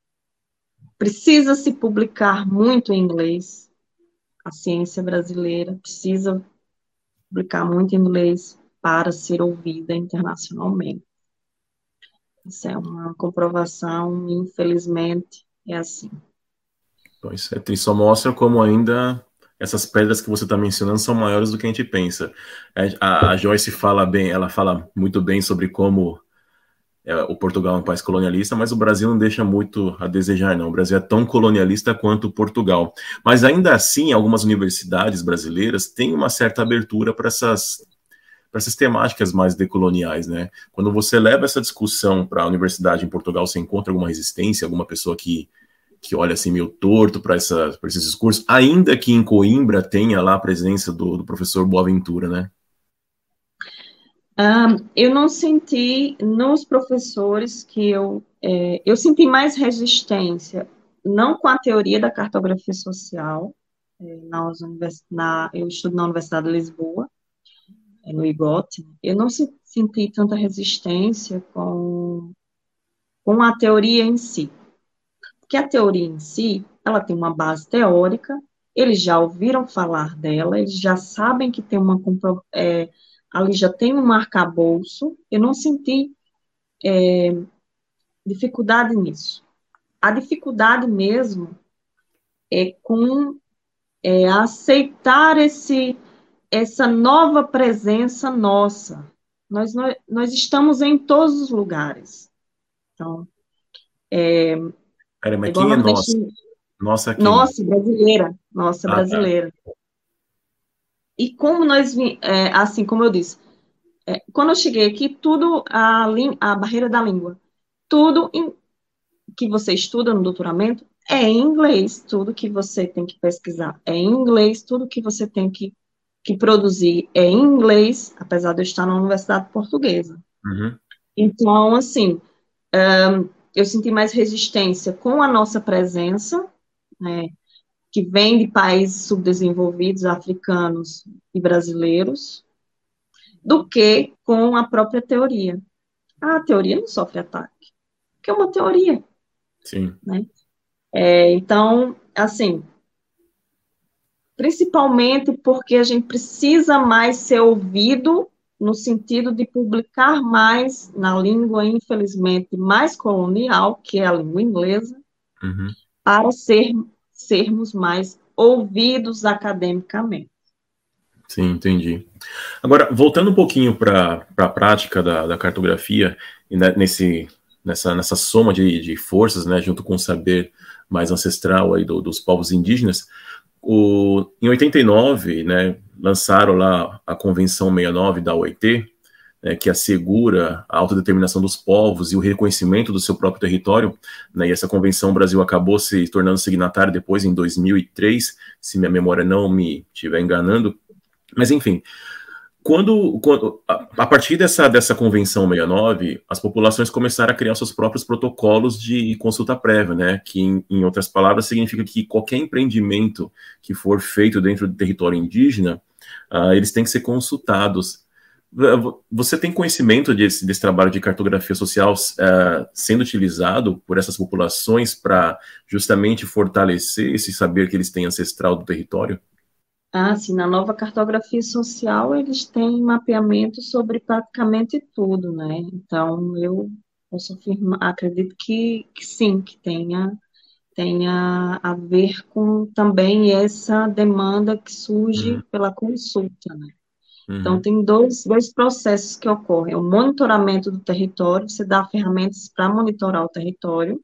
precisa se publicar muito em inglês. A ciência brasileira precisa publicar muito em inglês para ser ouvida internacionalmente. Isso é uma comprovação, infelizmente, é assim. Então, isso é triste, só mostra como ainda essas pedras que você está mencionando são maiores do que a gente pensa. A, a Joyce fala bem, ela fala muito bem sobre como é, o Portugal é um país colonialista, mas o Brasil não deixa muito a desejar, não. O Brasil é tão colonialista quanto Portugal. Mas ainda assim, algumas universidades brasileiras têm uma certa abertura para essas, para essas temáticas mais decoloniais, né? Quando você leva essa discussão para a universidade em Portugal, você encontra alguma resistência, alguma pessoa que, que olha assim meio torto para esses discursos, ainda que em Coimbra tenha lá a presença do, do professor Boaventura, né? Um, eu não senti nos professores que eu, é, eu senti mais resistência, não com a teoria da cartografia social, é, na, na, eu estudo na Universidade de Lisboa, é, no I G O T, eu não se, senti tanta resistência com, com a teoria em si, porque a teoria em si, ela tem uma base teórica, eles já ouviram falar dela, eles já sabem que tem uma é, ali já tem um arcabouço, eu não senti é, dificuldade nisso. A dificuldade mesmo é com é, aceitar esse, essa nova presença nossa. Nós, nós, nós estamos em todos os lugares. Então, é, Cara, É mas igual quem é nossa? nordestino. Nossa quem? Nossa, brasileira. Nossa, Ah, tá. brasileira. E como nós, vi- é, assim como eu disse, é, quando eu cheguei aqui, tudo, a, lí- a barreira da língua, tudo em- que você estuda no doutoramento é em inglês, tudo que você tem que pesquisar é em inglês, tudo que você tem que, que produzir é em inglês, apesar de eu estar na universidade portuguesa. Uhum, Então, assim, eu senti mais resistência com a nossa presença, né, que vem de países subdesenvolvidos, africanos e brasileiros, do que com a própria teoria. Ah, a teoria não sofre ataque, porque é uma teoria, sim. né? É, então, assim, principalmente porque a gente precisa mais ser ouvido no sentido de publicar mais na língua, infelizmente, mais colonial, que é a língua inglesa, Uhum. para ser, sermos mais ouvidos academicamente. Sim, entendi. Agora, voltando um pouquinho para a prática da, da cartografia, e ne- nesse, nessa, nessa soma de, de forças, né, junto com o saber mais ancestral aí do- dos povos indígenas, o, em oitenta e nove, né, lançaram lá a Convenção sessenta e nove da O I T, né, que assegura a autodeterminação dos povos e o reconhecimento do seu próprio território, né, e essa convenção o Brasil acabou se tornando signatário depois, em dois mil e três, se minha memória não me estiver enganando. Mas, enfim, quando, quando a, a partir dessa, dessa convenção sessenta e nove, as populações começaram a criar seus próprios protocolos de consulta prévia, né? Que, em, em outras palavras, significa que qualquer empreendimento que for feito dentro do território indígena, uh, eles têm que ser consultados. Você tem conhecimento desse, desse trabalho de cartografia social uh, sendo utilizado por essas populações para justamente fortalecer esse saber que eles têm ancestral do território? Ah, sim, na nova cartografia social, eles têm mapeamento sobre praticamente tudo, né? Então, eu posso afirmar, acredito que, que sim, que tenha, tenha a ver com também essa demanda que surge Uhum, pela consulta, né? Então, uhum, tem dois, dois processos que ocorrem. O monitoramento do território, você dá ferramentas para monitorar o território,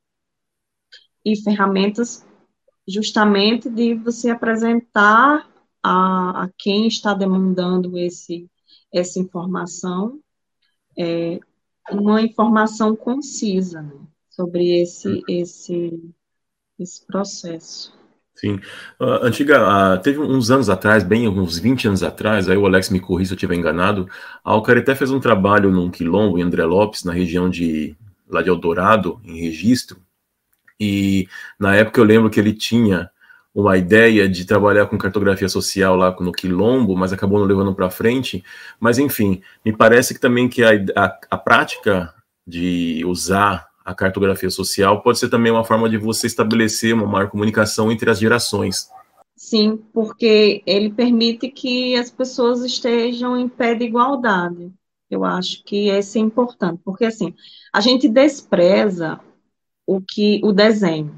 e ferramentas justamente de você apresentar a, a quem está demandando esse, essa informação, é, uma informação concisa, né, sobre esse, esse, esse processo. sim. Uh, antiga, uh, teve uns anos atrás, bem uns vinte anos atrás, aí o Alex me corrija se eu estiver enganado, a Alcareté fez um trabalho num quilombo em André Lopes, na região de, lá de Eldorado, em Registro, e na época eu lembro que ele tinha uma ideia de trabalhar com cartografia social lá no quilombo, mas acabou não levando para frente. Mas enfim, me parece que também que a, a, a prática de usar a cartografia social pode ser também uma forma de você estabelecer uma maior comunicação entre as gerações. Sim, porque ele permite que as pessoas estejam em pé de igualdade. Eu acho que esse é importante, porque assim, a gente despreza o que o desenho.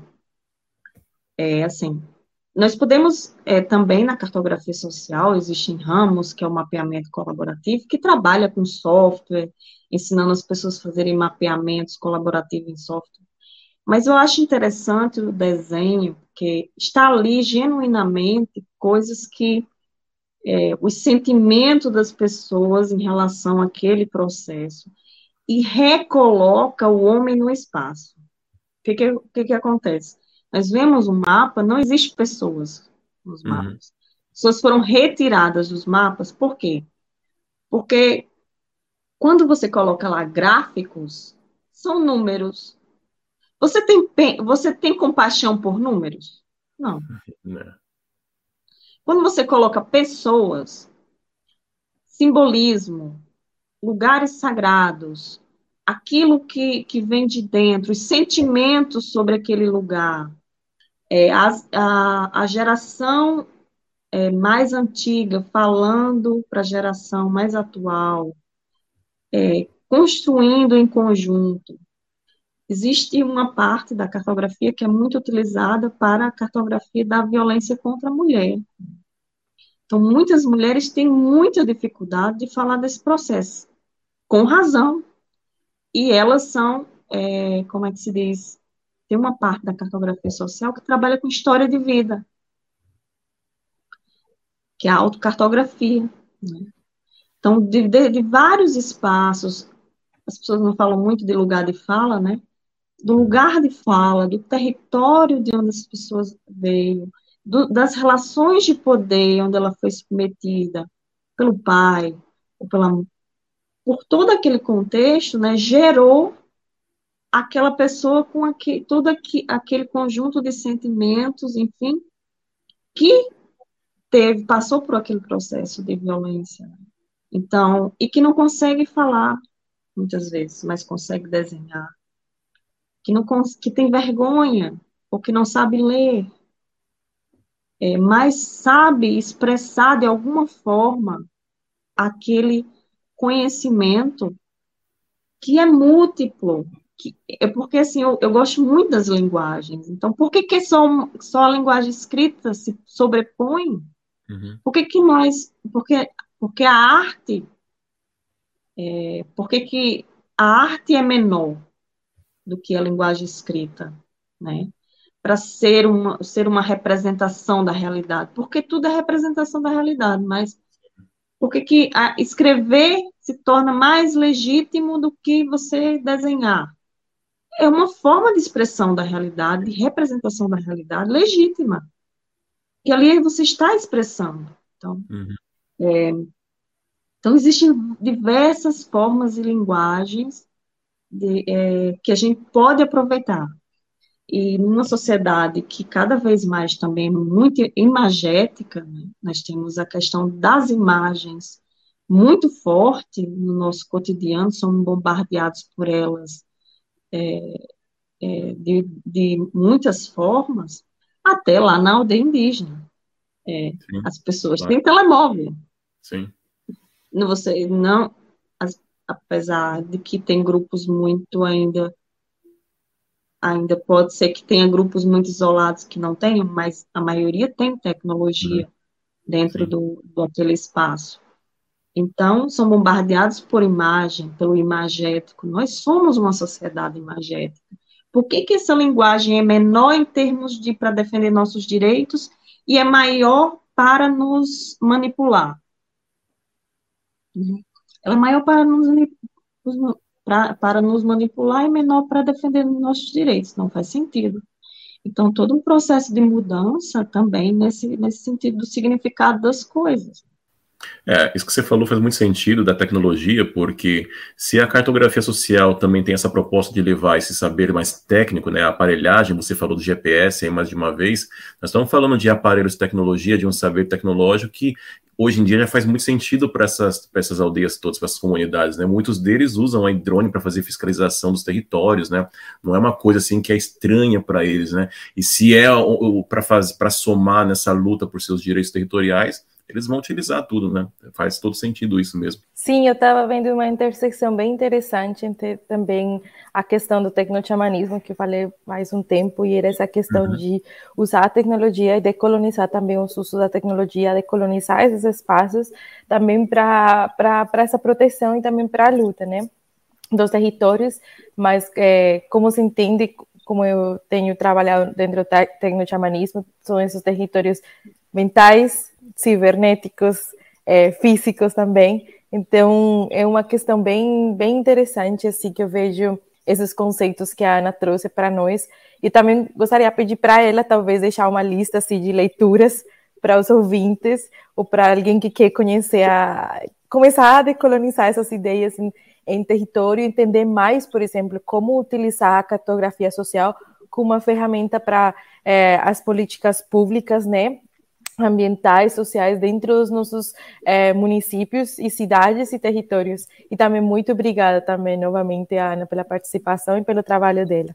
É assim, nós podemos é, também na cartografia social, existem ramos, que é o mapeamento colaborativo, que trabalha com software, ensinando as pessoas a fazerem mapeamentos colaborativos em software. Mas eu acho interessante o desenho, porque está ali genuinamente coisas que é, os sentimentos das pessoas em relação àquele processo e recoloca o homem no espaço. O que, que, que, que acontece? Nós vemos um mapa, não existe pessoas nos Uhum, mapas. Pessoas foram retiradas dos mapas, por quê? Porque quando você coloca lá gráficos, são números. Você tem, você tem compaixão por números? Não. né? Quando você coloca pessoas, simbolismo, lugares sagrados, aquilo que, que vem de dentro, os sentimentos sobre aquele lugar, é, a, a, a geração é, mais antiga falando para a geração mais atual, é, construindo em conjunto. Existe uma parte da cartografia que é muito utilizada para a cartografia da violência contra a mulher. Então, muitas mulheres têm muita dificuldade de falar desse processo, com razão. E elas são, é, como é que se diz? tem uma parte da cartografia social que trabalha com história de vida, que é a autocartografia, né? Então, de, de, de vários espaços, as pessoas não falam muito de lugar de fala, né? Do lugar de fala, do território de onde as pessoas veio, do, das relações de poder onde ela foi submetida pelo pai, ou pela, por todo aquele contexto, né, gerou aquela pessoa com aquele, todo aqui, aquele conjunto de sentimentos, enfim, que teve, passou por aquele processo de violência. Né? Então, e que não consegue falar, muitas vezes, mas consegue desenhar, que, não, que tem vergonha, ou que não sabe ler, é, mas sabe expressar de alguma forma aquele conhecimento que é múltiplo, que, é porque assim, eu, eu gosto muito das linguagens, então por que, que só, só a linguagem escrita se sobrepõe? Uhum. Por que, que nós, porque, porque a arte, é, por que, que a arte é menor do que a linguagem escrita, né? Para ser uma, ser uma representação da realidade, porque tudo é representação da realidade, mas por que, que a, escrever se torna mais legítimo do que você desenhar? É uma forma de expressão da realidade, de representação da realidade legítima, que ali você está expressando. Então, Uhum. é, então existem diversas formas e linguagens de, é, que a gente pode aproveitar. E numa sociedade que cada vez mais também é muito imagética, né, nós temos a questão das imagens muito forte no nosso cotidiano, somos bombardeados por elas é, é, de, de muitas formas, até lá na aldeia indígena. É, Sim, as pessoas claro. têm telemóvel. Sim. Não, você, não, as, apesar de que tem grupos muito ainda Ainda pode ser que tenha grupos muito isolados que não tenham, mas a maioria tem Uhum. tecnologia dentro Sim. do, do aquele espaço. Então, são bombardeados por imagem, pelo imagético. Nós somos uma sociedade imagética. Por que, que essa linguagem é menor em termos de para defender nossos direitos e é maior para nos manipular? Ela é maior para nos, para, para nos manipular e menor para defender nossos direitos. Não faz sentido. Então, todo um processo de mudança também nesse, nesse sentido do significado das coisas. É, isso que você falou faz muito sentido da tecnologia, porque se a cartografia social também tem essa proposta de levar esse saber mais técnico, né, a aparelhagem, você falou do G P S aí mais de uma vez, nós estamos falando de aparelhos de tecnologia, de um saber tecnológico que hoje em dia já faz muito sentido para essas, para essas aldeias todas, para essas comunidades, né? Muitos deles usam a drone para fazer fiscalização dos territórios, né? Não é uma coisa assim que é estranha para eles, né? E se é para fazer, para somar nessa luta por seus direitos territoriais, eles vão utilizar tudo, né? Faz todo sentido isso mesmo. Sim, eu estava vendo uma intersecção bem interessante entre também a questão do tecnoxamanismo, que eu falei faz um tempo, e era essa questão uhum. de usar a tecnologia e decolonizar também os usos da tecnologia, decolonizar esses espaços também para essa proteção e também para a luta, né? Dos territórios, mas é, como se entende, como eu tenho trabalhado dentro do tecnoxamanismo, são esses territórios mentais, cibernéticos, é, físicos também. Então, é uma questão bem, bem interessante, assim, que eu vejo esses conceitos que a Ana trouxe para nós. E também gostaria de pedir para ela, talvez, deixar uma lista, assim, de leituras para os ouvintes, ou para alguém que quer conhecer, a, começar a decolonizar essas ideias em, em território, entender mais, por exemplo, como utilizar a cartografia social como uma ferramenta para é, as políticas públicas, né? Ambientais, sociais, dentro dos nossos é, municípios e cidades e territórios. E também muito obrigada também, novamente, Ana, pela participação e pelo trabalho dela.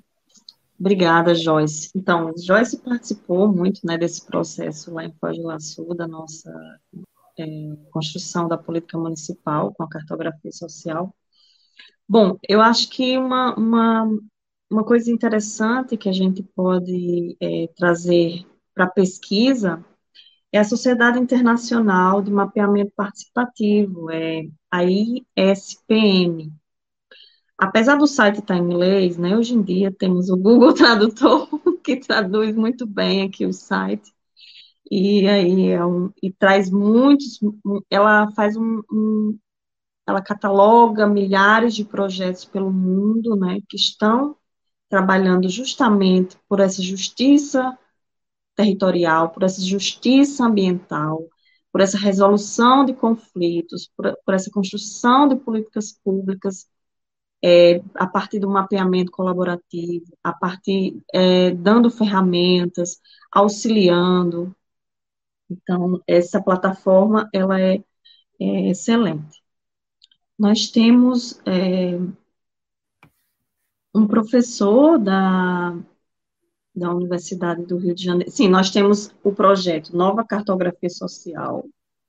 Obrigada, Joyce. Então, Joyce participou muito, né, desse processo lá em Foz do Iguaçu, da nossa é, construção da política municipal com a cartografia social. Bom, eu acho que uma, uma, uma coisa interessante que a gente pode é, trazer para a pesquisa é a Sociedade Internacional de Mapeamento Participativo, é a I S P M. apesar do site estar em inglês, né, hoje em dia temos o Google Tradutor, que traduz muito bem aqui o site, e aí é um, e traz muitos, ela faz um, um, ela cataloga milhares de projetos pelo mundo, né, que estão trabalhando justamente por essa justiça territorial, por essa justiça ambiental, por essa resolução de conflitos, por, por essa construção de políticas públicas, é, a partir do mapeamento colaborativo, a partir, é, dando ferramentas, auxiliando. Então, essa plataforma, ela é, é excelente. Nós temos é, um professor da, da Universidade do Rio de Janeiro. Sim, nós temos o projeto Nova Cartografia Social.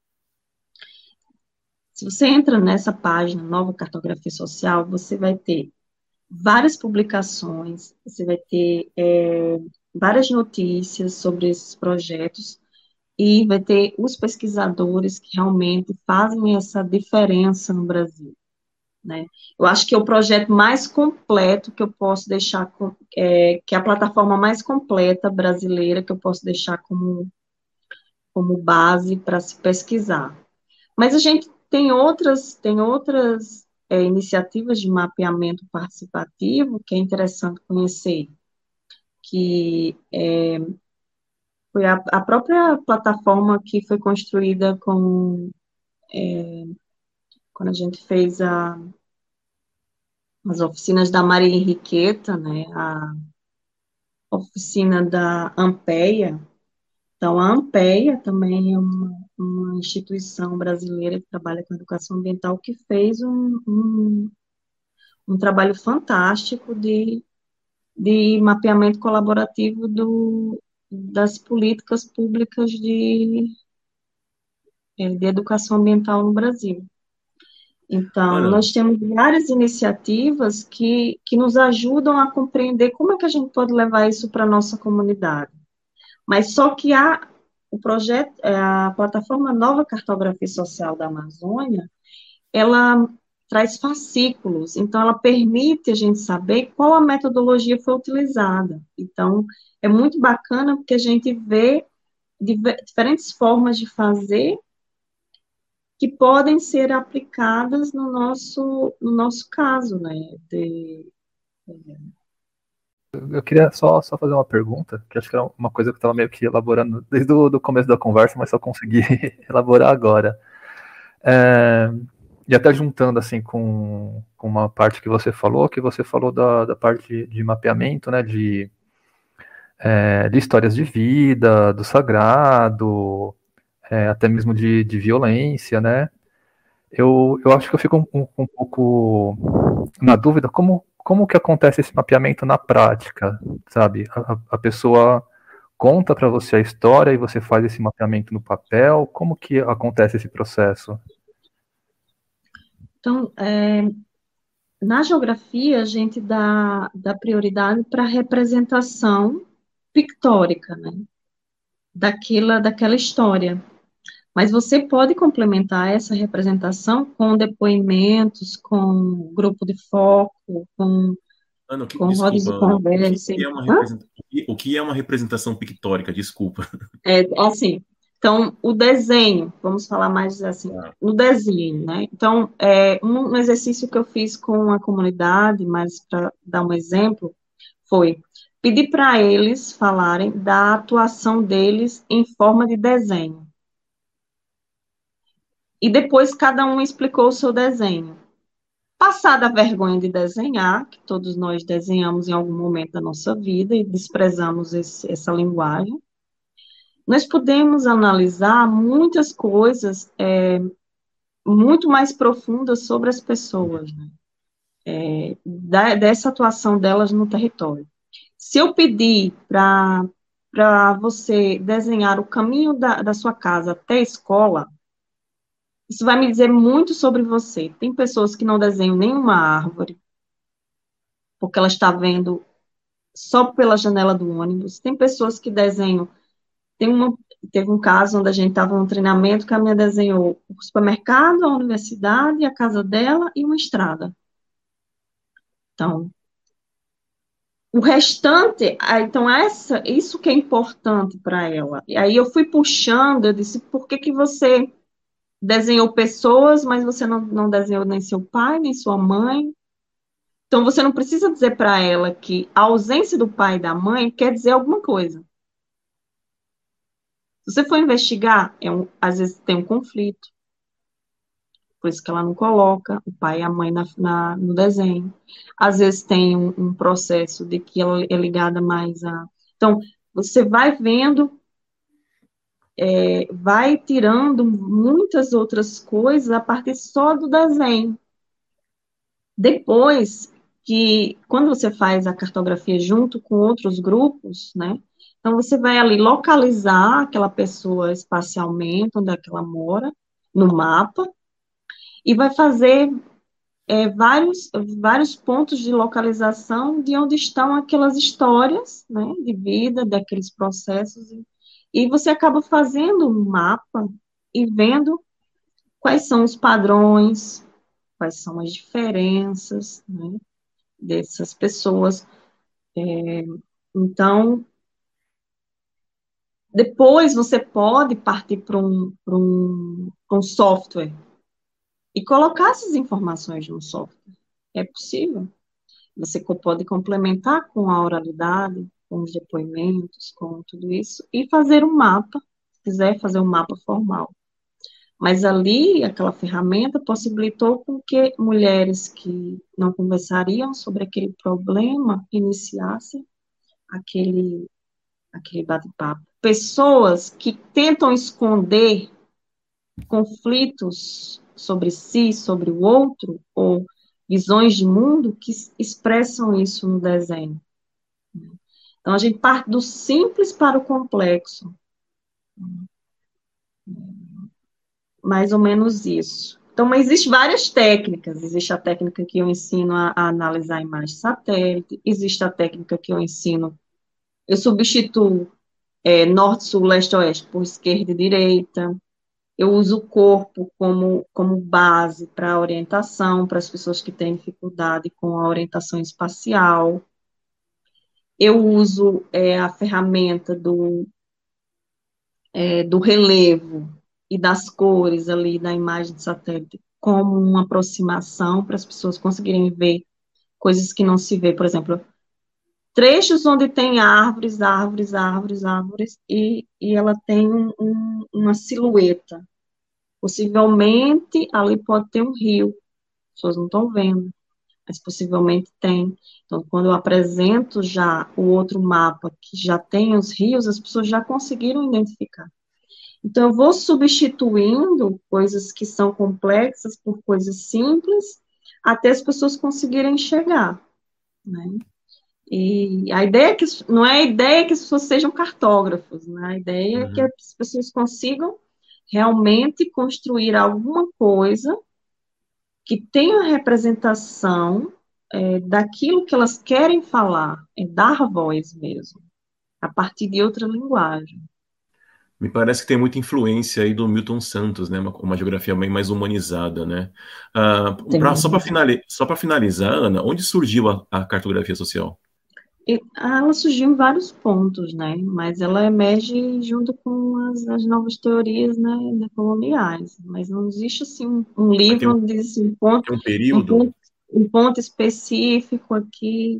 Se você entra nessa página, Nova Cartografia Social, você vai ter várias publicações, você vai ter é, várias notícias sobre esses projetos e vai ter os pesquisadores que realmente fazem essa diferença no Brasil, né? Eu acho que é o projeto mais completo que eu posso deixar, é, que é a plataforma mais completa brasileira que eu posso deixar como, como base para se pesquisar. Mas a gente tem outras, tem outras é, iniciativas de mapeamento participativo que é interessante conhecer, que é, foi a, a própria plataforma que foi construída com, é, quando a gente fez a, as oficinas da Maria Henriqueta, né, a oficina da Ampeia. Então, a Ampeia também é uma, uma instituição brasileira que trabalha com educação ambiental que fez um, um, um trabalho fantástico de, de mapeamento colaborativo do, das políticas públicas de, de educação ambiental no Brasil. Então, Ana, nós temos várias iniciativas que, que nos ajudam a compreender como é que a gente pode levar isso para a nossa comunidade. Mas só que a, o projeto, a plataforma Nova Cartografia Social da Amazônia, ela traz fascículos, então ela permite a gente saber qual a metodologia foi utilizada. Então, é muito bacana porque a gente vê diferentes formas de fazer que podem ser aplicadas no nosso, no nosso caso, né? De... Eu queria só, só fazer uma pergunta, que acho que era uma coisa que eu estava meio que elaborando desde o do começo da conversa, mas só consegui elaborar agora. É, e até juntando assim com, com uma parte que você falou, que você falou da, da parte de, de mapeamento, né, de, é, de histórias de vida, do sagrado, é, até mesmo de, de violência, né? Eu, eu acho que eu fico um, um, um pouco na dúvida como, como que acontece esse mapeamento na prática, sabe? A, a pessoa conta para você a história e você faz esse mapeamento no papel, como que acontece esse processo? Então, é, na geografia, a gente dá, dá prioridade para a representação pictórica, né? Daquela, daquela história. Mas você pode complementar essa representação com depoimentos, com grupo de foco, com, Ana, o que, com rodas desculpa, de Ana, o conversa. que é uma Hã? representa- o que é uma representação pictórica? Desculpa. É, assim, então, o desenho, vamos falar mais assim, Tá. no desenho, né? Então, é, um, um exercício que eu fiz com a comunidade, mas para dar um exemplo, foi pedir para eles falarem da atuação deles em forma de desenho. E depois cada um explicou o seu desenho. Passada a vergonha de desenhar, que todos nós desenhamos em algum momento da nossa vida e desprezamos esse, essa linguagem, nós podemos analisar muitas coisas é, muito mais profundas sobre as pessoas, né? É, da, dessa atuação delas no território. Se eu pedir para para você desenhar o caminho da, da sua casa até a escola, isso vai me dizer muito sobre você. Tem pessoas que não desenham nenhuma árvore, porque ela está vendo só pela janela do ônibus. Tem pessoas que desenham. Tem uma, teve um caso onde a gente estava num treinamento que a minha desenhou o supermercado, a universidade, a casa dela e uma estrada. Então, o restante, ah, então essa, isso que é importante para ela. E aí eu fui puxando, eu disse, por que que você desenhou pessoas, mas você não, não desenhou nem seu pai, nem sua mãe? Então você não precisa dizer para ela que a ausência do pai e da mãe quer dizer alguma coisa. Se você for investigar, é um, às vezes tem um conflito, por isso que ela não coloca o pai e a mãe na, na- no desenho. Às vezes tem um, um processo de que ela é ligada mais a. Então, você vai vendo, é, vai tirando muitas outras coisas a partir só do desenho. Depois que, quando você faz a cartografia junto com outros grupos, né? Então, você vai ali localizar aquela pessoa espacialmente, onde é que ela mora, no mapa, e vai fazer é, vários, vários pontos de localização de onde estão aquelas histórias, né, de vida, daqueles processos, e, e você acaba fazendo um mapa e vendo quais são os padrões, quais são as diferenças, né, dessas pessoas. É, então, depois você pode partir para um, para um, para um software e colocar essas informações no software. É possível. Você pode complementar com a oralidade, com os depoimentos, com tudo isso, e fazer um mapa, se quiser fazer um mapa formal. Mas ali, aquela ferramenta possibilitou com que mulheres que não conversariam sobre aquele problema iniciassem aquele, aquele bate-papo. Pessoas que tentam esconder conflitos sobre si, sobre o outro, ou visões de mundo que expressam isso no desenho. Então, a gente parte do simples para o complexo. Mais ou menos isso. Então, mas existem várias técnicas. Existe a técnica que eu ensino a, a analisar a imagem satélite, existe a técnica que eu ensino, eu substituo é, norte, sul, leste, oeste por esquerda e direita. Eu uso o corpo como, como base para a orientação, para as pessoas que têm dificuldade com a orientação espacial. Eu uso é, a ferramenta do, é, do relevo e das cores ali da imagem de satélite como uma aproximação para as pessoas conseguirem ver coisas que não se vê. Por exemplo, trechos onde tem árvores, árvores, árvores, árvores, e, e ela tem um, um, uma silhueta. Possivelmente ali pode ter um rio, as pessoas não estão vendo, mas possivelmente tem. Então, quando eu apresento já o outro mapa, que já tem os rios, as pessoas já conseguiram identificar. Então, eu vou substituindo coisas que são complexas por coisas simples, até as pessoas conseguirem enxergar, né? E a ideia é que, não é a ideia que as pessoas sejam cartógrafos, né? A ideia é que Uhum. as pessoas consigam realmente construir alguma coisa que tenha representação é, daquilo que elas querem falar, é dar voz mesmo, a partir de outra linguagem. Me parece que tem muita influência aí do Milton Santos, né? Uma, uma geografia bem mais humanizada, né? Ah, pra- só para finali só para finalizar, Ana, onde surgiu a, a cartografia social? E ela surgiu em vários pontos, né? Mas ela emerge junto com as, as novas teorias, né, decoloniais. Mas não existe assim um, um Mas tem livro um, onde diz assim, um ponto, tem um um período? ponto, um ponto específico aqui.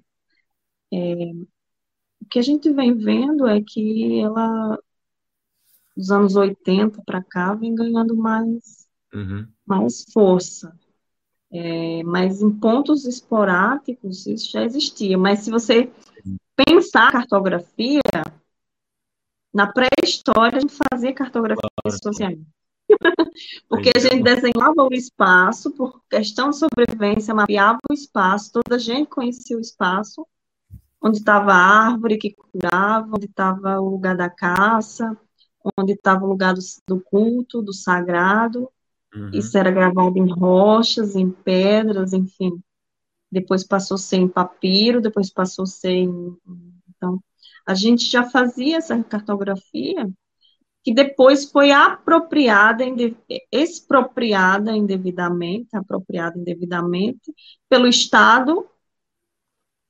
O que a gente vem vendo é que ela, dos anos oitenta para cá, vem ganhando mais, Uhum. mais força. É, mas em pontos esporádicos isso já existia. Mas se você pensar a cartografia, na pré-história, a gente fazia cartografia social. Porque a gente desenhava o espaço, por questão de sobrevivência, mapeava o espaço, toda a gente conhecia o espaço, onde estava a árvore que curava, onde estava o lugar da caça, onde estava o lugar do, do culto, do sagrado. Uhum. Isso era gravado em rochas, em pedras, enfim. Depois passou a ser em papiro, depois passou a ser em... Então, a gente já fazia essa cartografia que depois foi apropriada, expropriada indevidamente, apropriada indevidamente pelo Estado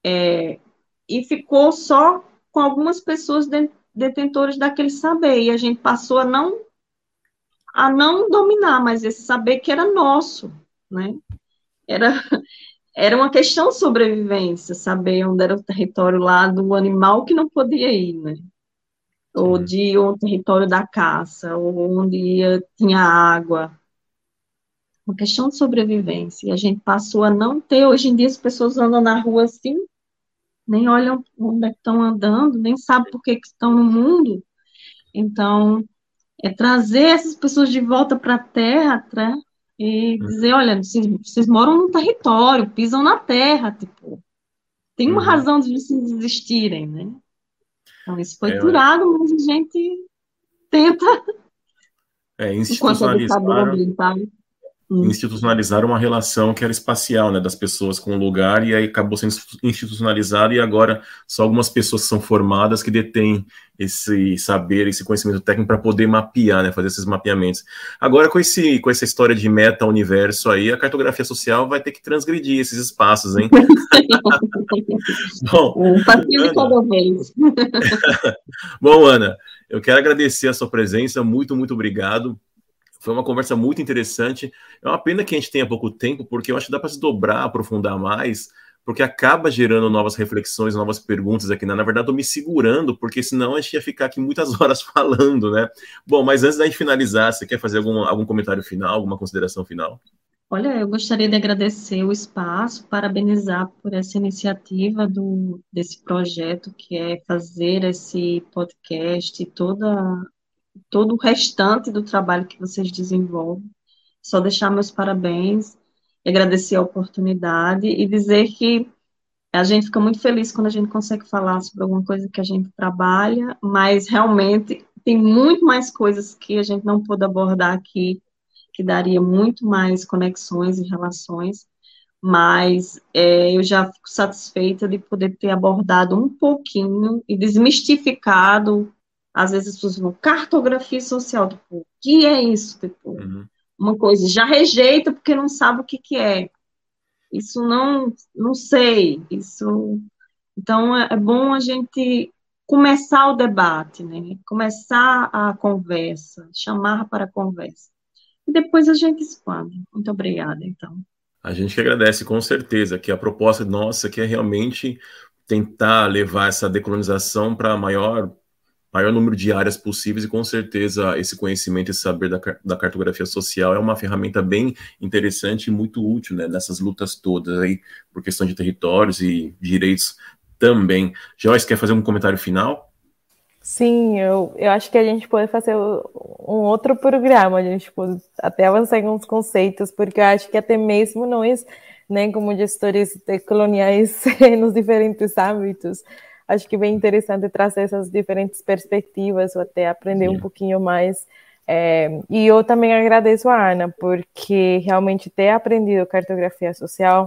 É, e ficou só com algumas pessoas detentoras daquele saber, e a gente passou a não, a não dominar mais esse saber que era nosso, né? Era, era uma questão de sobrevivência, saber onde era o território lá do animal que não podia ir, né? Ou de um território da caça, ou onde ia, tinha água. Uma questão de sobrevivência. E a gente passou a não ter. Hoje em dia as pessoas andam na rua assim, nem olham onde é que estão andando, nem sabem por que, que estão no mundo. Então, é trazer essas pessoas de volta para a terra, né? E dizer, olha, vocês, vocês moram num território, pisam na terra, tipo, tem uma uhum. razão de vocês existirem, né? Então, isso foi é, tirado, mas a gente tenta... É, institucionalizar... institucionalizar uma relação que era espacial, né, das pessoas com o lugar, e aí acabou sendo institucionalizado, e agora só algumas pessoas que são formadas que detêm esse saber, esse conhecimento técnico para poder mapear, né, fazer esses mapeamentos. Agora, com, esse, com essa história de meta-universo aí, a cartografia social vai ter que transgredir esses espaços, hein? Bom, um passinho de cada vez. Bom, Ana, eu quero agradecer a sua presença, muito, muito obrigado. Foi uma conversa muito interessante. É uma pena que a gente tenha pouco tempo, porque eu acho que dá para se dobrar, aprofundar mais, porque acaba gerando novas reflexões, novas perguntas aqui. Né? Na verdade, eu tô me segurando, porque senão a gente ia ficar aqui muitas horas falando, né? Bom, mas antes da gente finalizar, você quer fazer algum, algum comentário final, alguma consideração final? Olha, eu gostaria de agradecer o espaço, parabenizar por essa iniciativa do, desse projeto, que é fazer esse podcast, toda... todo o restante do trabalho que vocês desenvolvem. Só deixar meus parabéns, agradecer a oportunidade e dizer que a gente fica muito feliz quando a gente consegue falar sobre alguma coisa que a gente trabalha, mas realmente tem muito mais coisas que a gente não pôde abordar aqui, que daria muito mais conexões e relações, mas é, eu já fico satisfeita de poder ter abordado um pouquinho e desmistificado. Às vezes as pessoas falam, cartografia social, tipo, o que é isso? Tipo, uhum. Uma coisa, já rejeita porque não sabe o que, que é. Isso não, não sei. Isso... Então, é, é bom a gente começar o debate, né? Começar a conversa, chamar para a conversa. E depois a gente expande. Muito obrigada, então. A gente que agradece, com certeza, que a proposta nossa que é realmente tentar levar essa decolonização para a maior... maior número de áreas possíveis, e com certeza esse conhecimento, esse saber da, da cartografia social é uma ferramenta bem interessante e muito útil, né, nessas lutas todas aí, por questão de territórios e direitos também. Joyce, quer fazer um comentário final? Sim, eu, eu acho que a gente pode fazer um outro programa, a gente pode até avançar em uns conceitos, porque eu acho que até mesmo nós, né, como gestores coloniais nos diferentes âmbitos, acho que é bem interessante trazer essas diferentes perspectivas, ou até aprender Sim. um pouquinho mais. É, e eu também agradeço a Ana, porque realmente ter aprendido cartografia social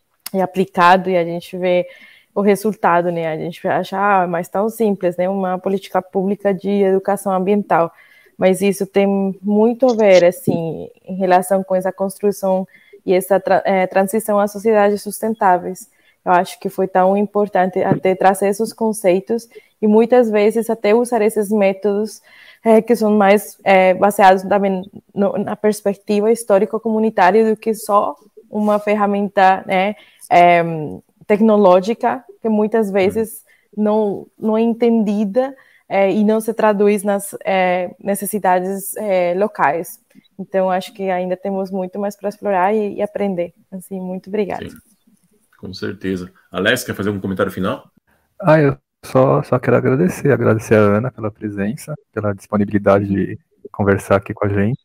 e aplicado, e a gente vê o resultado, né? A gente acha, ah, mas tão simples, né? Uma política pública de educação ambiental. Mas isso tem muito a ver, assim, em relação com essa construção e essa tra- é, transição a sociedades sustentáveis. Eu acho que foi tão importante até trazer esses conceitos e muitas vezes até usar esses métodos é, que são mais é, baseados também no, na perspectiva histórico-comunitária do que só uma ferramenta, né, é, tecnológica que muitas vezes não, não é entendida é, e não se traduz nas é, necessidades é, locais. Então, acho que ainda temos muito mais para explorar e, e aprender. Assim, muito obrigada. Sim. Com certeza. Alex, quer fazer um comentário final? Ah, eu só, só quero agradecer, agradecer a Ana pela presença, pela disponibilidade de conversar aqui com a gente.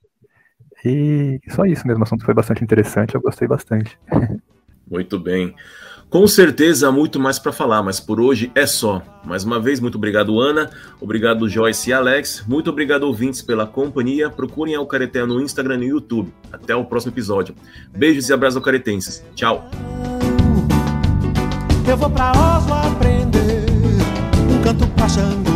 E só isso mesmo, o assunto foi bastante interessante, eu gostei bastante. Muito bem. Com certeza há muito mais para falar, mas por hoje é só. Mais uma vez, muito obrigado, Ana. Obrigado, Joyce e Alex. Muito obrigado, ouvintes, pela companhia. Procurem a Eucaretea no Instagram e no YouTube. Até o próximo episódio. Beijos e abraços eucaretenses. Tchau. Eu vou pra Oslo aprender um canto pra Xangô.